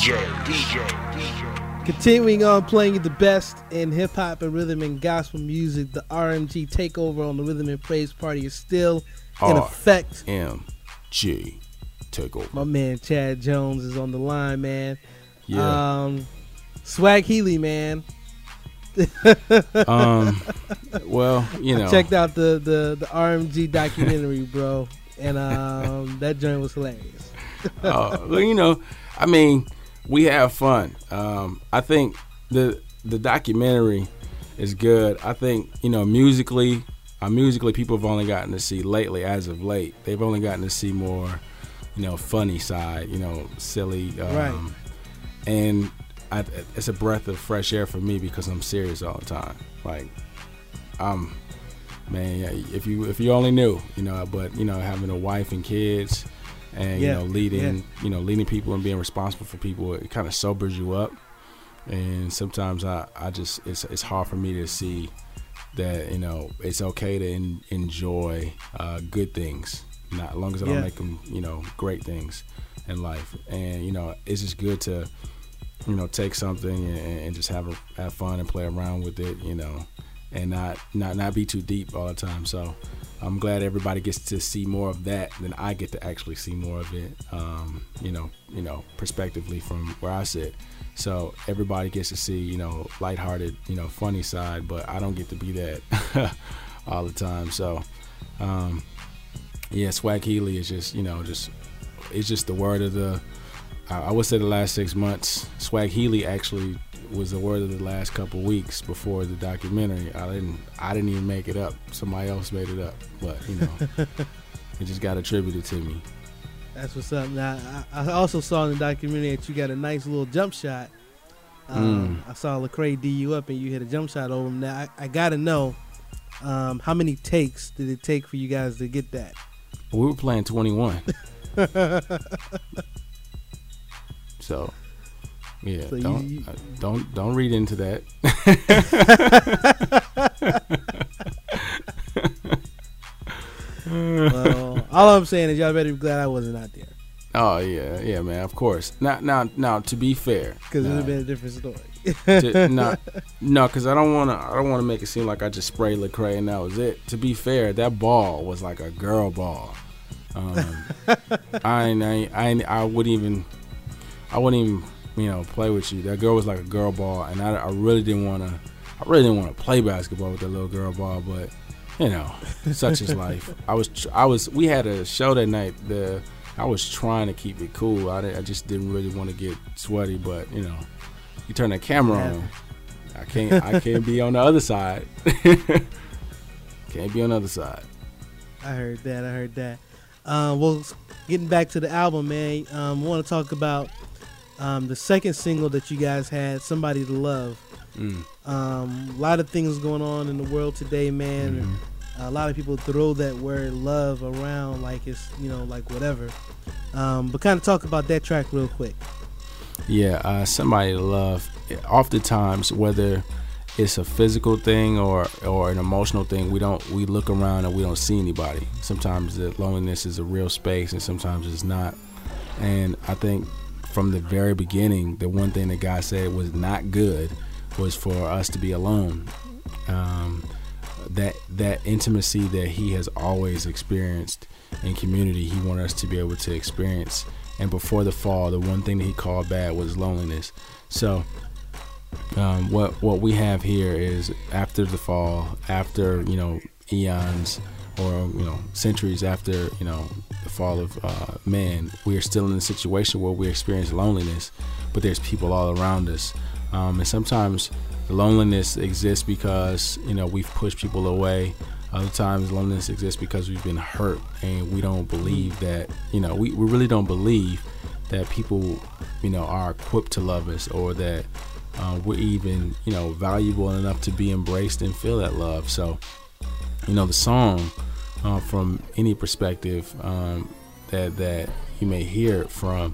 Continuing on playing you the best in hip hop and rhythm and gospel music, the RMG takeover on the Rhythm and Praise Party is still in effect. RMG takeover. My man Chad Jones is on the line, man. Yeah. Swag Healy, man. Well, you know, I checked out the RMG documentary, bro, and that joint was hilarious. Well, you know, I mean, we have fun. I think the documentary is good. I think, you know, musically people have only gotten to see lately, as of late, they've only gotten to see more, you know, funny side, you know, silly. Right. And it's a breath of fresh air for me because I'm serious all the time. Like, man, if you only knew, you know, but, you know, having a wife and kids and, you know, leading people and being responsible for people, it kind of sobers you up. And sometimes I just, it's hard for me to see that, you know, it's okay to enjoy good things, not as long as I don't make them, you know, great things in life. And, you know, it's just good to, you know, take something and just have fun and play around with it, you know, and not be too deep all the time. So I'm glad everybody gets to see more of that than I get to actually see more of it, you know, perspectively from where I sit. So everybody gets to see, you know, lighthearted, you know, funny side, but I don't get to be that all the time. So, yeah, Swag Healy is just, you know, it's just the word of the, I would say the last 6 months. Swag Healy actually was the word of the last couple weeks before the documentary. I didn't even make it up. Somebody else made it up, but it just got attributed to me. That's what's up. Now, I also saw in the documentary that you got a nice little jump shot. I saw Lecrae D you up and you hit a jump shot over him. Now, I got to know, how many takes did it take for you guys to get that? We were playing 21. So, yeah, So don't read into that. Well, all I'm saying is y'all better be glad I wasn't out there. Oh yeah, man. Of course. Now. To be fair, Because it would have been a different story. No, because I don't want to make it seem like I just sprayed Lecrae and that was it. To be fair, that ball was like a girl ball. I wouldn't even play with you. That girl was like a girl ball, and I really didn't want to play basketball with that little girl ball, but such is life. We had a show that night. I was trying to keep it cool. I just didn't really want to get sweaty, but you turn that camera on. I can't be on the other side. Can't be on the other side. I heard that. Well, getting back to the album, man. I want to talk about the second single that you guys had, "Somebody to Love." A lot of things going on in the world today, man. Mm-hmm. A lot of people throw that word love around like it's like whatever. But kind of talk about that track real quick. Yeah, Somebody to Love. Oftentimes, whether it's a physical thing or an emotional thing, we look around and we don't see anybody. Sometimes the loneliness is a real space, and sometimes it's not. And I think from the very beginning, the one thing that God said was not good was for us to be alone. That intimacy that He has always experienced in community, He wanted us to be able to experience. And before the fall, the one thing that He called bad was loneliness. So what we have here is after the fall, after eons or centuries after the fall of man, we are still in a situation where we experience loneliness, but there's people all around us, and sometimes loneliness exists because we've pushed people away. Other times loneliness exists because we've been hurt and we don't believe that we really don't believe that people are equipped to love us, or that we're even valuable enough to be embraced and feel that love. So the song, from any perspective that you may hear it from,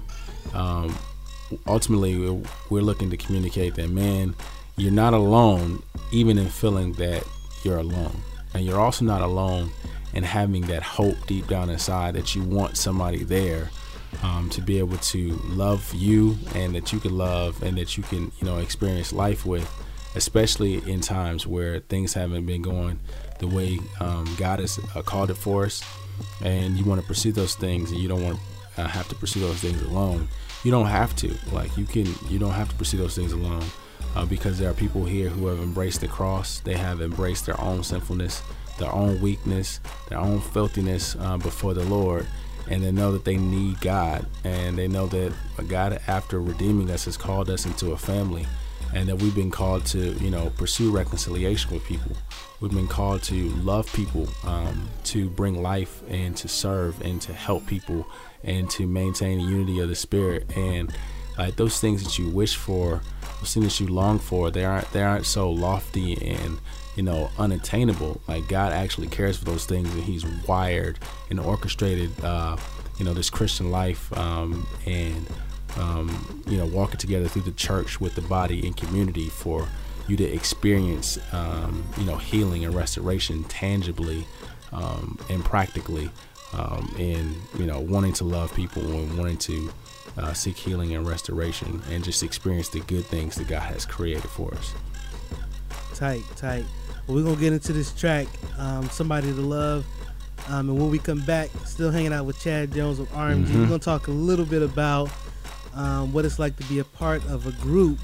ultimately we're looking to communicate that, man, you're not alone even in feeling that you're alone, and you're also not alone in having that hope deep down inside that you want somebody there to be able to love you, and that you can love, and that you can experience life with, especially in times where things haven't been going the way God has called it for us, and you want to pursue those things, and you don't want to have to pursue those things alone. You don't have to. You don't have to pursue those things alone, because there are people here who have embraced the cross. They have embraced their own sinfulness, their own weakness, their own filthiness before the Lord, and they know that they need God, and they know that God, after redeeming us, has called us into a family, and that we've been called to pursue reconciliation with people. We've been called to love people, to bring life, and to serve, and to help people, and to maintain the unity of the Spirit. And those things that you wish for, those things that you long for, they aren't so lofty and unattainable. God actually cares for those things, and He's wired and orchestrated this Christian life, and walking together through the church with the body and community for you to experience healing and restoration tangibly and practically, and wanting to love people and wanting to seek healing and restoration, and just experience the good things that God has created for us. Tight. Well, we're going to get into this track, Somebody to Love. And when we come back, still hanging out with Chad Jones of RMG, we're going to talk a little bit about what it's like to be a part of a group.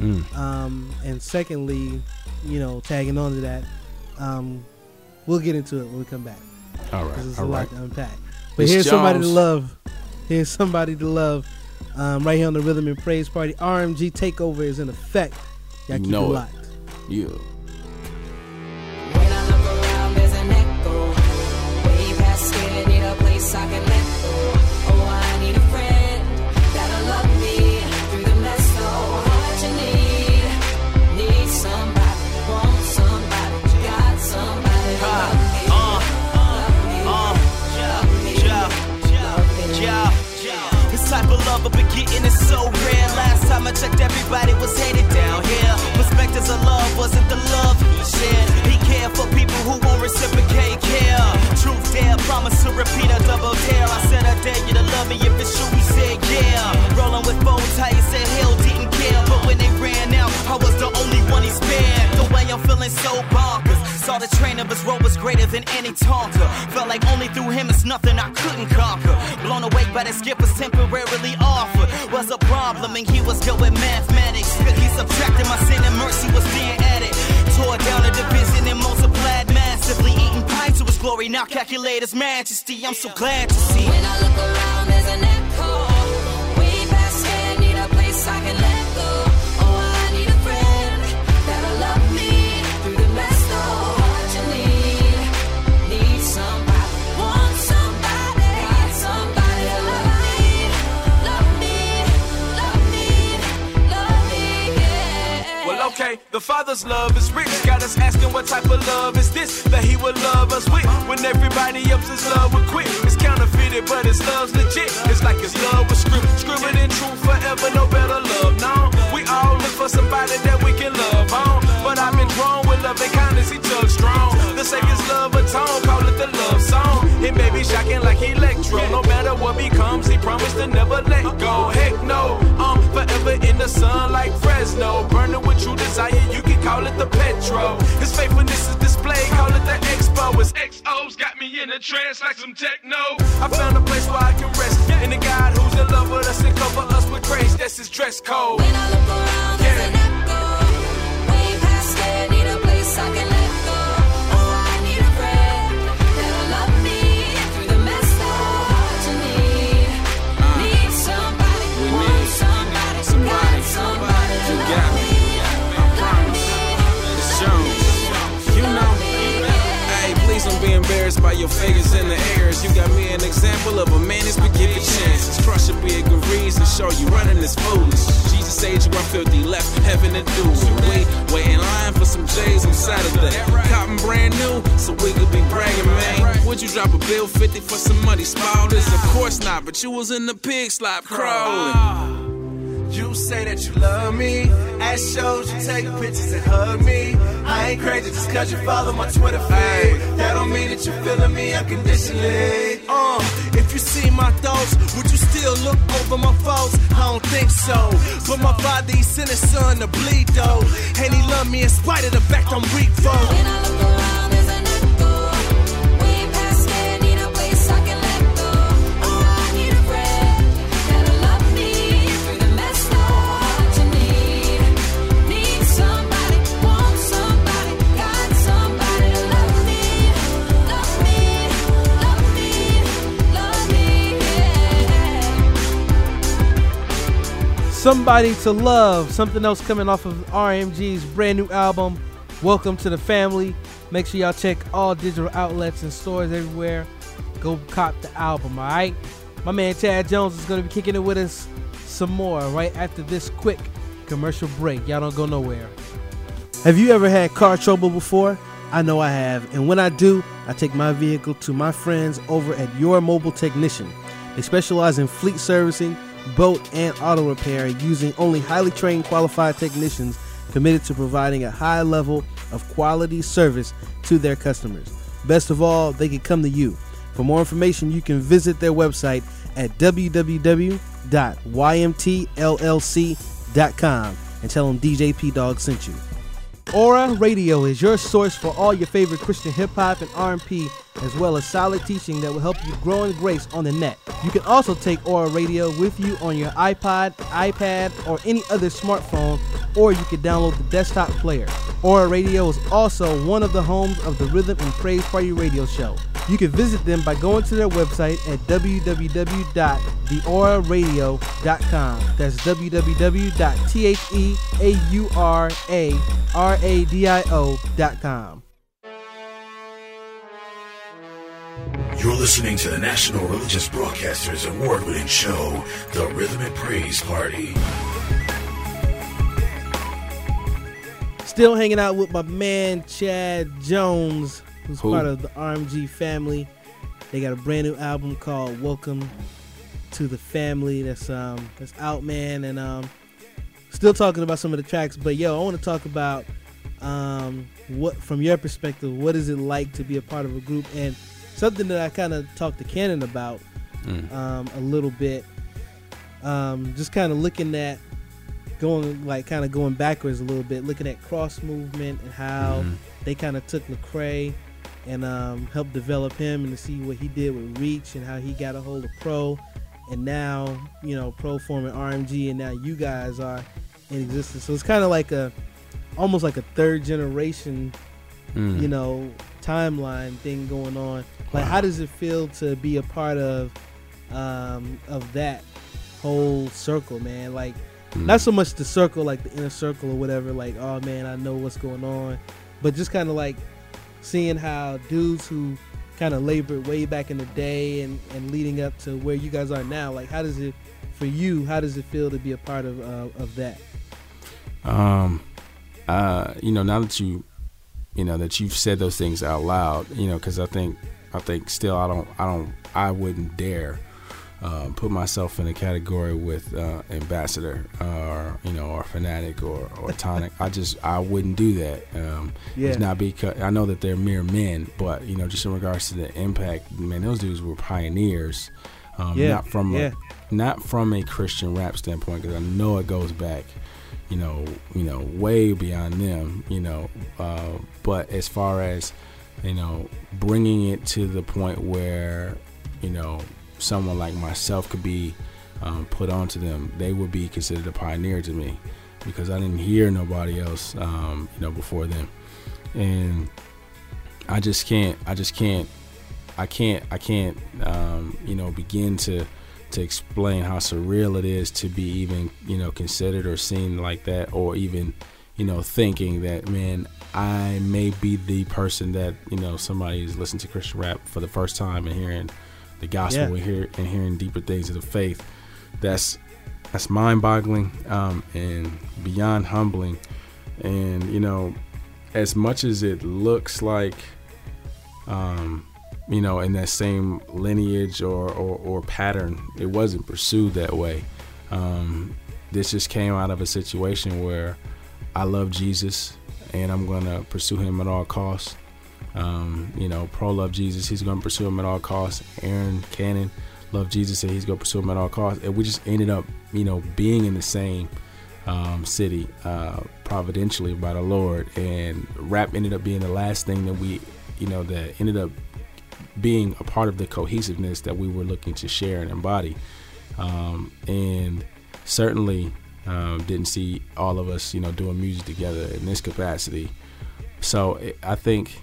And secondly, tagging on to that, we'll get into it when we come back. All right. There's a lot to unpack. But here's Somebody to Love. Here's Somebody to Love. Right here on the Rhythm and Praise Party. RMG Takeover is in effect. Y'all You keep know it it. locked. Yeah. When I look around, there's an echo. Way past scared, need a place I can let go. Oh, I need a friend that'll love me through the mess. Oh, what you need somebody, want somebody, got somebody to love me. This type of love I've been getting is so rare. Last time I checked, everybody was headed down here. Perspectives of love wasn't the love he shared. He cared for people who won't reciprocate care. Truth dare, promise to repeat a double dare. I said I dare you to love me if it's true. He said yeah. Rolling with foes, how he said hell didn't care. But when they ran out, I was the only one he spared. The way I'm feeling so bonkers. Saw the train of his road was greater than any Tonka. Felt like only through him it's nothing I couldn't conquer. Blown away by the skip was temporarily offered. Was a problem and he was good with mathematics. He subtracted my sin and mercy was being added. Tore down a division and multiplied massively. Eating pie to his glory, now calculate his majesty. I'm so glad to see. When I look around, there's an echo. Way past scared, need a place I can let go. Oh, I need a friend that'll love me through the mess. Oh, what you need somebody, want somebody, got somebody to love me, yeah. Well, okay, the Father's love is rich. Got us asking what type of love is this that He would love us with. When everybody else's love would quit. It's counterfeited, but His love's legit. It's like His love was scripted in truth forever. No better love, no. We all look for somebody that we can love on. But I've been drawn with love and kindness. He took strong. The Savior's love atone, call it the love song. It may be shocking like electro. No matter what becomes, He promised to never let go. Heck no, forever in the sun like Fresno. Burning with true desire, you can call it the petrol. His faithfulness is displayed, call it the expo. His XO's got me in a trance like some techno. I found a place where I can rest in the God who's in love with us and cover us with grace. That's His dress code. When I look around, there's an echo. Way past scared, need a place I can let go. Oh, I need a friend that'll love me through the mess. Oh, what you need somebody, want somebody, got somebody to love me. You know, hey, please don't be embarrassed by your figures in the airs. You got me an example of a man that's been given chances. Crush a big reason, show you running is foolish. Jesus said you are filthy, left heaven to do. Wait in line for some J's on Saturday. Cotton brand new, so we could be bragging, man. Would you drop a bill 50 for some muddy spouters? Of course not, but you was in the pig slop crawling. You say that you love me. At shows, you take pictures and hug me. I ain't crazy just cause you follow my Twitter feed. That don't mean that you're feeling me unconditionally. If you see my thoughts, would you still look over my faults? I don't think so. But my father, he sent his son to bleed though. And he loved me in spite of the fact I'm weak for. When I look around, there's an echo. Way past scared, need a place I can let go. Oh, I need a friend that'll love me through the mess. Oh, what you need somebody, want somebody, got somebody to love me, yeah. Somebody to Love, something else coming off of RMG's brand new album, Welcome to the Family. Make sure y'all check all digital outlets and stores everywhere. Go cop the album, alright? My man Chad Jones is going to be kicking it with us some more right after this quick commercial break. Y'all don't go nowhere. Have you ever had car trouble before? I know I have, and when I do, I take my vehicle to my friends over at Your Mobile Technician. They specialize in fleet servicing, boat and auto repair using only highly trained qualified technicians committed to providing a high level of quality service to their customers. Best of all, they can come to you. For more information, you can visit their website at www.ymtllc.com and tell them DJ P Dog sent you. Aura Radio is your source for all your favorite Christian hip-hop and R&B, as well as solid teaching that will help you grow in grace on the net. You can also take Aura Radio with you on your iPod, iPad, or any other smartphone, or you can download the desktop player. Aura Radio is also one of the homes of the Rhythm and Praise Party radio show. You can visit them by going to their website at www.theauraradio.com. That's www.theauraradio.com. You're listening to the National Religious Broadcasters award-winning show, The Rhythm and Praise Party. Still hanging out with my man Chad Jones, who's part of the RMG family. They got a brand new album called Welcome to the Family that's out, man, and still talking about some of the tracks. But I want to talk about what, from your perspective, what is it like to be a part of a group, and something that I kind of talked to Cannon about a little bit. Just kind of looking at going backwards a little bit, looking at Cross Movement and how they kind of took Lecrae and helped develop him, and to see what he did with Reach and how he got a hold of Pro, and now Pro forming RMG, and now you guys are in existence. So it's kind of like almost like a third generation, timeline thing going on. Like, how does it feel to be a part of that whole circle, man? Like, not so much the circle, like the inner circle or whatever, like, oh man, I know what's going on, but just kind of like seeing how dudes who kind of labored way back in the day and leading up to where you guys are now, like, how does it feel to be a part of that? Now that that you've said those things out loud, because I think still I wouldn't dare put myself in a category with Ambassador or Fanatic or Tonic. I wouldn't do that. It's not because I know that they're mere men, but just in regards to the impact, man, those dudes were pioneers. Not from a Christian rap standpoint, because I know it goes back way beyond them, but as far as, bringing it to the point where, someone like myself could be put onto them, they would be considered a pioneer to me, because I didn't hear nobody else, before them. And I can't begin to explain how surreal it is to be even, considered or seen like that, or even, thinking that, man, I may be the person that, somebody is listening to Christian rap for the first time and hearing the gospel and hearing deeper things of the faith. That's mind-boggling and beyond humbling. And, as much as it looks like, in that same lineage or pattern, it wasn't pursued that way. This just came out of a situation where I love Jesus and I'm going to pursue him at all costs. Pro love Jesus, he's going to pursue him at all costs. Aaron Cannon love Jesus and he's going to pursue him at all costs. And we just ended up, being in the same city providentially by the Lord. And rap ended up being the last thing that we, that ended up being a part of the cohesiveness that we were looking to share and embody, and certainly didn't see all of us doing music together in this capacity. So I think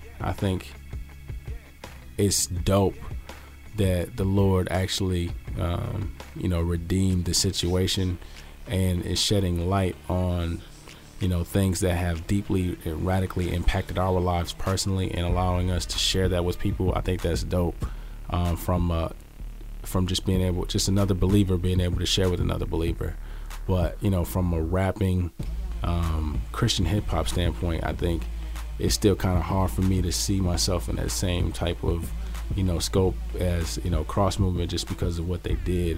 it's dope that the Lord actually redeemed the situation and is shedding light on things that have deeply and radically impacted our lives personally, and allowing us to share that with people. I think that's dope. From just another believer being able to share with another believer. But from a rapping Christian hip hop standpoint, I think it's still kind of hard for me to see myself in that same type of scope as Cross Movement, just because of what they did.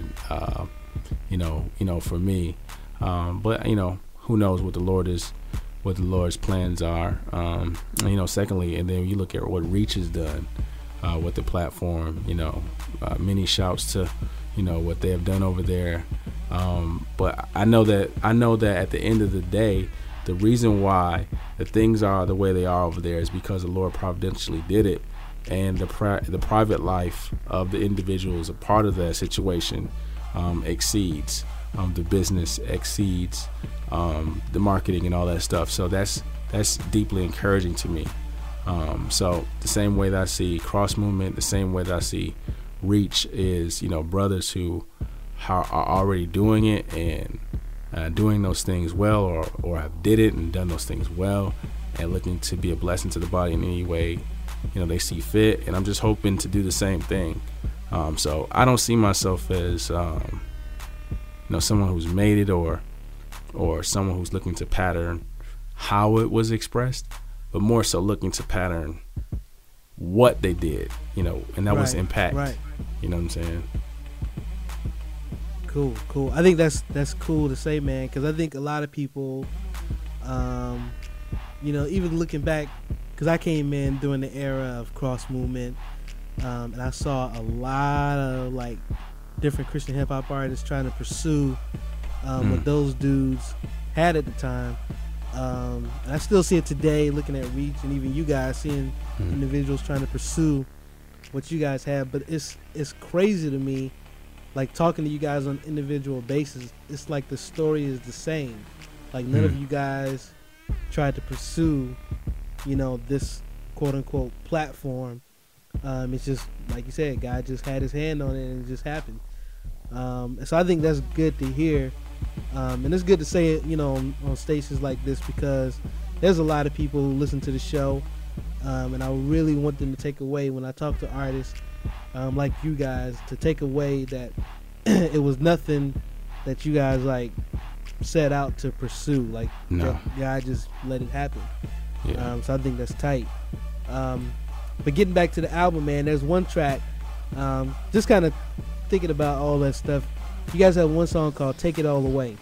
For me, but who knows what the Lord's plans are. Secondly, and then you look at what Reach has done with the platform, many shouts to, what they have done over there. But I know that at the end of the day, the reason why the things are the way they are over there is because the Lord providentially did it. And the private life of the individuals a part of that situation exceeds the business, exceeds the marketing and all that stuff. So that's deeply encouraging to me. So the same way that I see Cross Movement, the same way that I see Reach is, brothers who are already doing it and doing those things well, or have did it and done those things well, and looking to be a blessing to the body in any way they see fit. And I'm just hoping to do the same thing. So I don't see myself as someone who's made it or someone who's looking to pattern how it was expressed, but more so looking to pattern what they did, and that was impact. Right. You know what I'm saying? Cool. I think that's cool to say, man, because I think a lot of people, even looking back, because I came in during the era of Cross Movement, and I saw a lot of like different Christian hip hop artists trying to pursue what those dudes had at the time. And I still see it today, looking at Reach, and even you guys seeing individuals trying to pursue what you guys have. But it's crazy to me, like talking to you guys on an individual basis. It's like the story is the same. Like none of you guys tried to pursue, this quote unquote platform. It's just like you said, God just had his hand on it and it just happened. And so I think that's good to hear. And it's good to say it, on stations like this, because there's a lot of people who listen to the show, and I really want them to take away, when I talk to artists like you guys, to take away that it was nothing that you guys like set out to pursue. Like God just let it happen. Yeah. So I think that's tight. But getting back to the album, man, there's one track, just kind of thinking about all that stuff. You guys have one song called Take It All Away.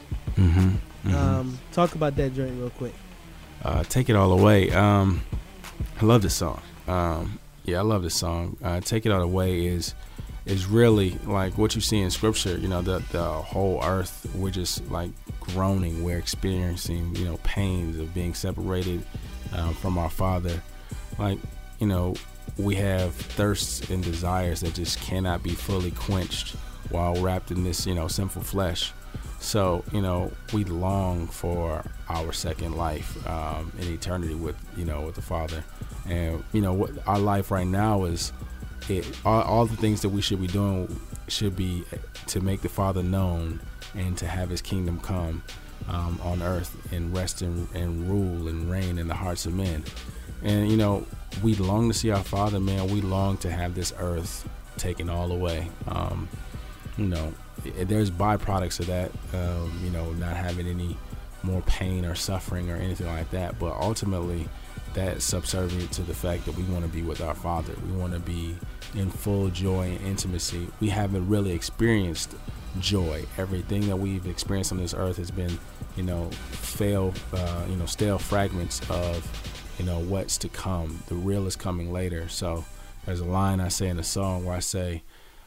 Talk about that joint real quick. Take It All Away. I love this song. I love this song. Take It All Away is really like what you see in scripture. The whole earth, we're just like groaning. We're experiencing, pains of being separated from our Father. Like, we have thirsts and desires that just cannot be fully quenched while wrapped in this, sinful flesh. So, we long for our second life in eternity with the Father. And, what our life right now is, all the things that we should be doing should be to make the Father known and to have his kingdom come on earth and rest and rule and reign in the hearts of men. And, we long to see our Father, man. We long to have this earth taken all away. There's byproducts of that, not having any more pain or suffering or anything like that. But ultimately, that's subservient to the fact that we want to be with our Father. We want to be in full joy and intimacy. We haven't really experienced joy. Everything that we've experienced on this earth has been, stale fragments of, what's to come. The real is coming later. So there's a line I say in the song where I say,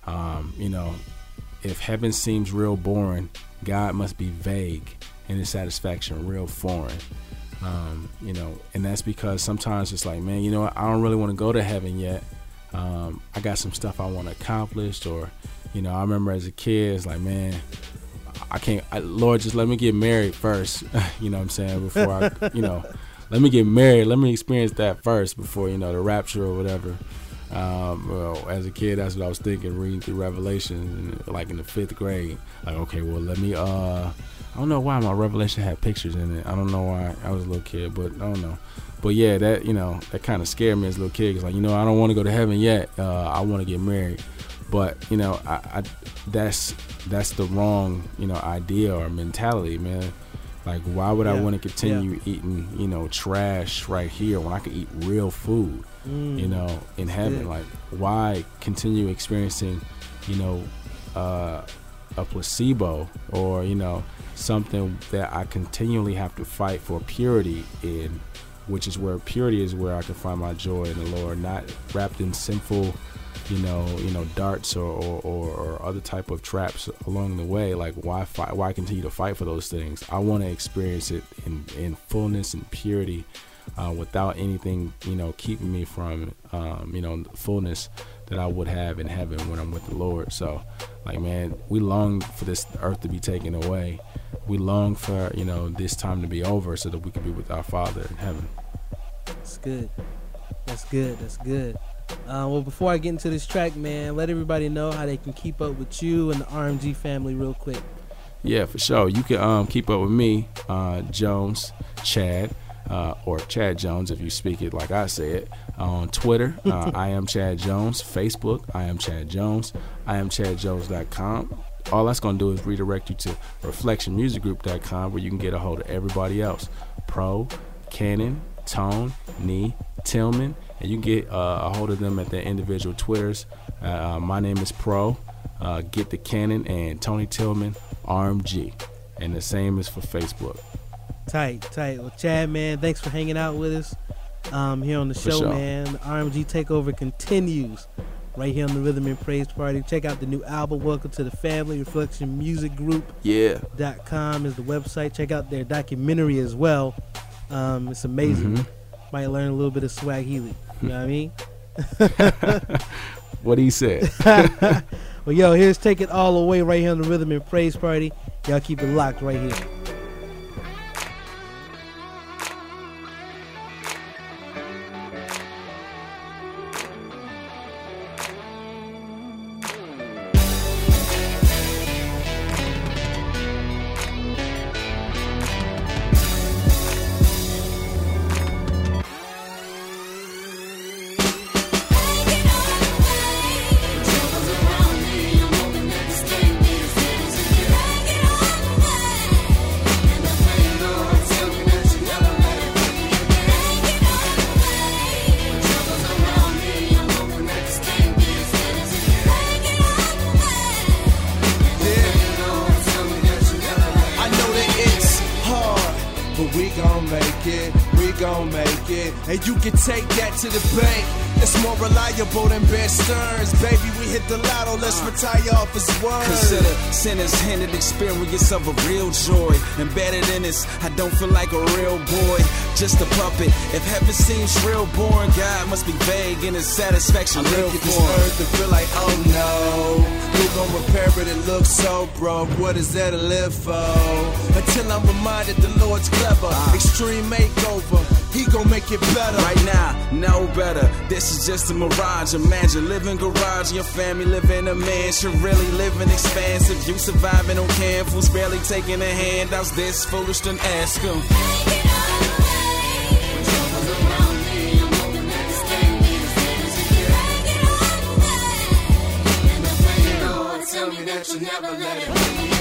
if heaven seems real boring, God must be vague and his satisfaction real foreign. And that's because sometimes it's like, man, I don't really want to go to heaven yet. I got some stuff I want to accomplish, or, I remember as a kid, it's like, man, I can't, Lord, just let me get married first. You know what I'm saying? Before I, let me get married. Let me experience that first before, the rapture or whatever. Well, as a kid, that's what I was thinking, reading through Revelation, like in the 5th grade. Like, okay, well, let me, I don't know why my Revelation had pictures in it. I don't know why. I was a little kid, but I don't know. But yeah, that, that kind of scared me as a little kid. Cause like, I don't want to go to heaven yet. I want to get married. But, that's the wrong, idea or mentality, man. Like, why would I want to continue eating, trash right here when I could eat real food, in heaven? Yeah. Like, why continue experiencing, a placebo or, something that I continually have to fight for purity in, which is where purity is where I can find my joy in the Lord, not wrapped in sinful, darts or other type of traps along the way. Like, why fight? Why continue to fight for those things? I want to experience it in fullness and purity, without anything, keeping me from, the fullness that I would have in heaven when I'm with the Lord. So, like, man, we long for this earth to be taken away. We long for, this time to be over so that we can be with our Father in heaven. That's good. That's good. That's good. Well, before I get into this track, man, let everybody know how they can keep up with you and the RMG family real quick. Yeah, for sure. You can keep up with me, Jones, Chad, or Chad Jones if you speak it like I say it. On Twitter, I am Chad Jones. Facebook, I am Chad Jones. I am ChadJones.com. All that's going to do is redirect you to ReflectionMusicGroup.com, where you can get a hold of everybody else. Pro, Cannon, Tone, Nee, Tillman, and you can get a hold of them at their individual Twitters. My name is Pro. Get the Cannon and Tony Tillman, RMG. And the same is for Facebook. Tight. Well, Chad, man, thanks for hanging out with us here on the show, sure. man. The RMG Takeover continues right here on the Rhythm and Praise Party. Check out the new album, Welcome to the Family. Reflection Music Group. .com is the website. Check out their documentary as well. It's amazing. Might learn a little bit of Swag Healy. You know what I mean? What he said. Well, yo, here's Take It All Away right here on the Rhythm and Praise Party. Y'all keep it locked right here. And you can take that to the bank. It's more reliable than Bear Stearns. Baby, we hit the lotto, let's retire off his words. Consider sinners handed experience of a real joy. Embedded in this, I don't feel like a real boy, just a puppet. If heaven seems real boring, God must be vague in his satisfaction. I real look at this earth and feel like, oh no, who gon' repair it? It looks so broke. What is there to live for? Until I'm reminded the Lord's clever. Extreme makeover, he gon' make it better. Right now, no better. This is just a mirage. Imagine living garage, your family living in a mansion, really living expansive. You surviving on canvas, barely taking a handouts. This foolish, then ask him. Tell me that you'll never let it be.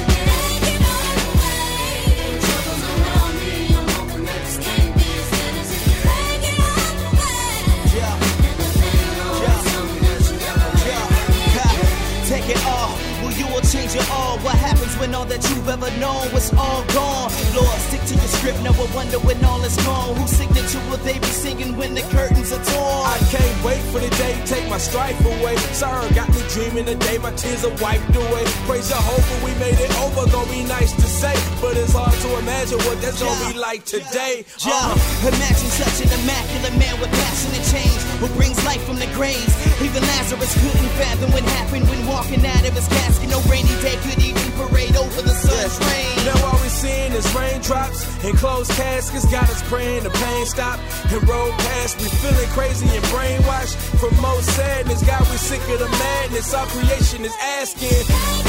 Take it all, well you will change it all. What happens when all that you've ever known was all gone? Lord, stick to your script, never wonder when all is gone. Whose signature will they be singing when the curtains are torn? I can't wait for the day to take my strife away. Sorrow got me dreaming the day my tears are wiped away. Praise Jehovah, we made it over, gonna be nice to say, but it's hard to imagine what that's gonna be like today. Imagine such an immaculate man with passion and change, who brings life from the graves. Even Lazarus couldn't fathom what happened when walking out of his casket. No rainy day could even parade over the sun's rain. Now all we're seeing is raindrops and closed caskets. Got us praying the pain stop and roll past. We feeling crazy and brainwashed from most sadness. God, we sick of the madness. Our creation is asking.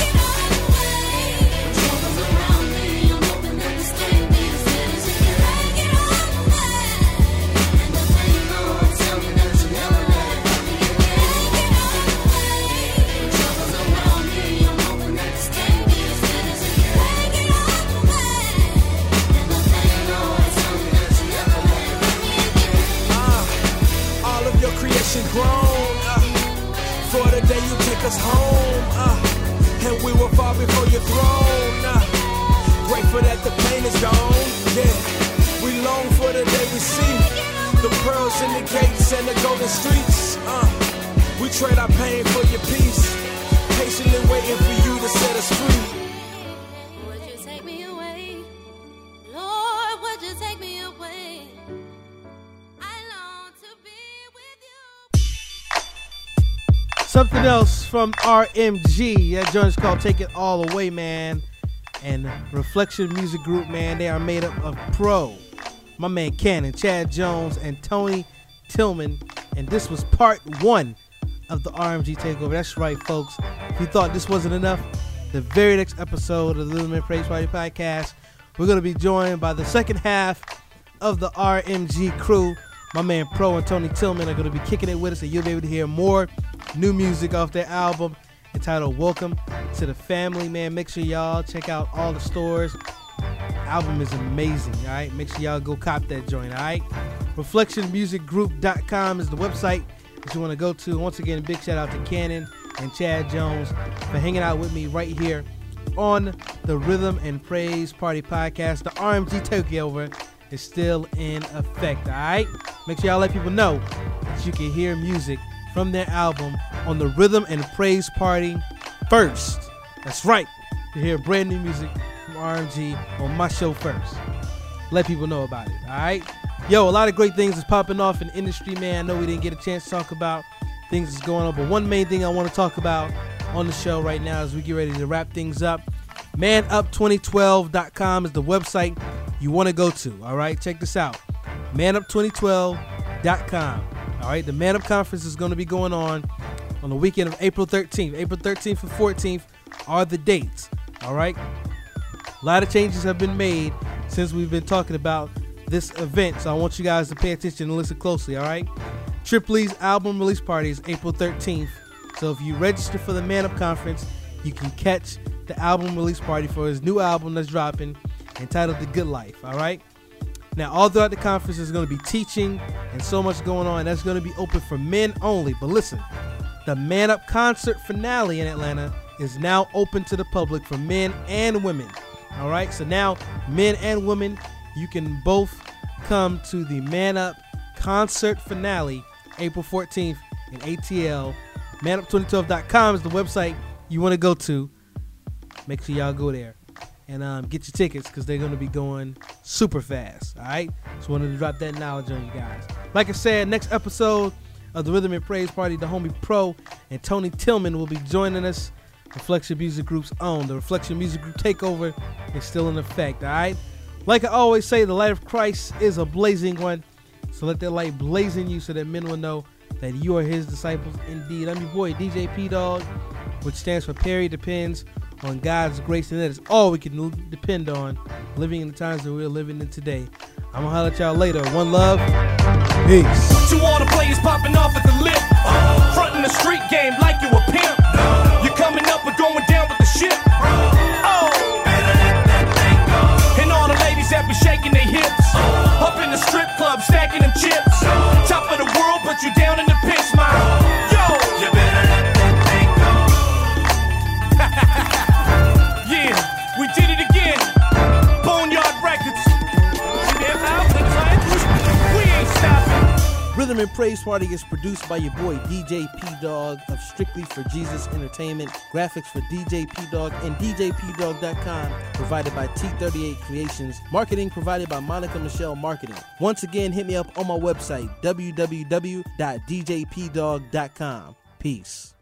Grown for the day you take us home, and we will fall before your throne. Grateful that the pain is gone. Yeah, we long for the day we see the pearls in the gates and the golden streets. We trade our pain for your peace, patiently waiting for you to set us free. Would you take me away, Lord? Would you take me away? Something else from RMG. That joint's called Take It All Away, man. And Reflection Music Group, man, they are made up of Pro, my man Cannon, Chad Jones, and Tony Tillman. And this was part 1 of the RMG Takeover. That's right, folks. If you thought this wasn't enough, the very next episode of the Rhythm and Praise Party Podcast, we're going to be joined by the second half of the RMG crew. My man Pro and Tony Tillman are going to be kicking it with us, and you'll be able to hear more new music off their album entitled Welcome to the Family. Man, make sure y'all check out all the stores. Album is amazing, all right? Make sure y'all go cop that joint, all right? ReflectionMusicGroup.com is the website that you want to go to. Once again, big shout out to Cannon and Chad Jones for hanging out with me right here on the Rhythm and Praise Party Podcast. The RMG Takeover is still in effect, all right? Make sure y'all let people know that you can hear music from their album on the Rhythm and Praise Party first. That's right. You hear brand new music from RMG on my show first. Let people know about it, all right? Yo, a lot of great things is popping off in the industry, man. I know we didn't get a chance to talk about things that's going on, but one main thing I want to talk about on the show right now as we get ready to wrap things up. manup2012.com is the website you want to go to, all right? Check this out. manup2012.com. All right, the Man Up Conference is going to be going on the weekend of April 13th. April 13th and 14th are the dates, all right? A lot of changes have been made since we've been talking about this event, so I want you guys to pay attention and listen closely, all right? Tripley's album release party is April 13th, so if you register for the Man Up Conference, you can catch the album release party for his new album that's dropping entitled The Good Life, all right? Now, all throughout the conference, there's going to be teaching and so much going on. That's going to be open for men only. But listen, the Man Up concert finale in Atlanta is now open to the public for men and women. All right? So now, men and women, you can both come to the Man Up concert finale, April 14th in ATL. Manup2012.com is the website you want to go to. Make sure y'all go there and get your tickets because they're going to be going super fast, all right? Just wanted to drop that knowledge on you guys. Like I said, next episode of the Rhythm and Praise Party, the homie Pro and Tony Tillman will be joining us. Reflection Music Group's own. The Reflection Music Group Takeover is still in effect, all right? Like I always say, the light of Christ is a blazing one, so let that light blaze in you so that men will know that you are his disciples indeed. I'm your boy, DJ P-Dog, which stands for Perry Depends on God's Grace, and that is all we can depend on living in the times that we're living in today. I'm gonna holler at y'all later. One love. Peace. What you wanna play is popping off at the lip. Frontin' the street game like you a pimp. You're coming up and going down with the ship. Oh, better let that thing go. And all the ladies that be shaking their hips. Up in the strip club, stacking them chips. Top of the world, but you down in the pit, smile. Yo, you better let that thing go. Yeah, we did it again. Boneyard Records. We ain't stopping. Rhythm and Praise Party is produced by your boy DJ P-Dog of Strictly for Jesus Entertainment. Graphics for DJ P-Dog and DJPdog.com provided by T38 Creations. Marketing provided by Monica Michelle Marketing. Once again, hit me up on my website, www.djpdog.com. Peace.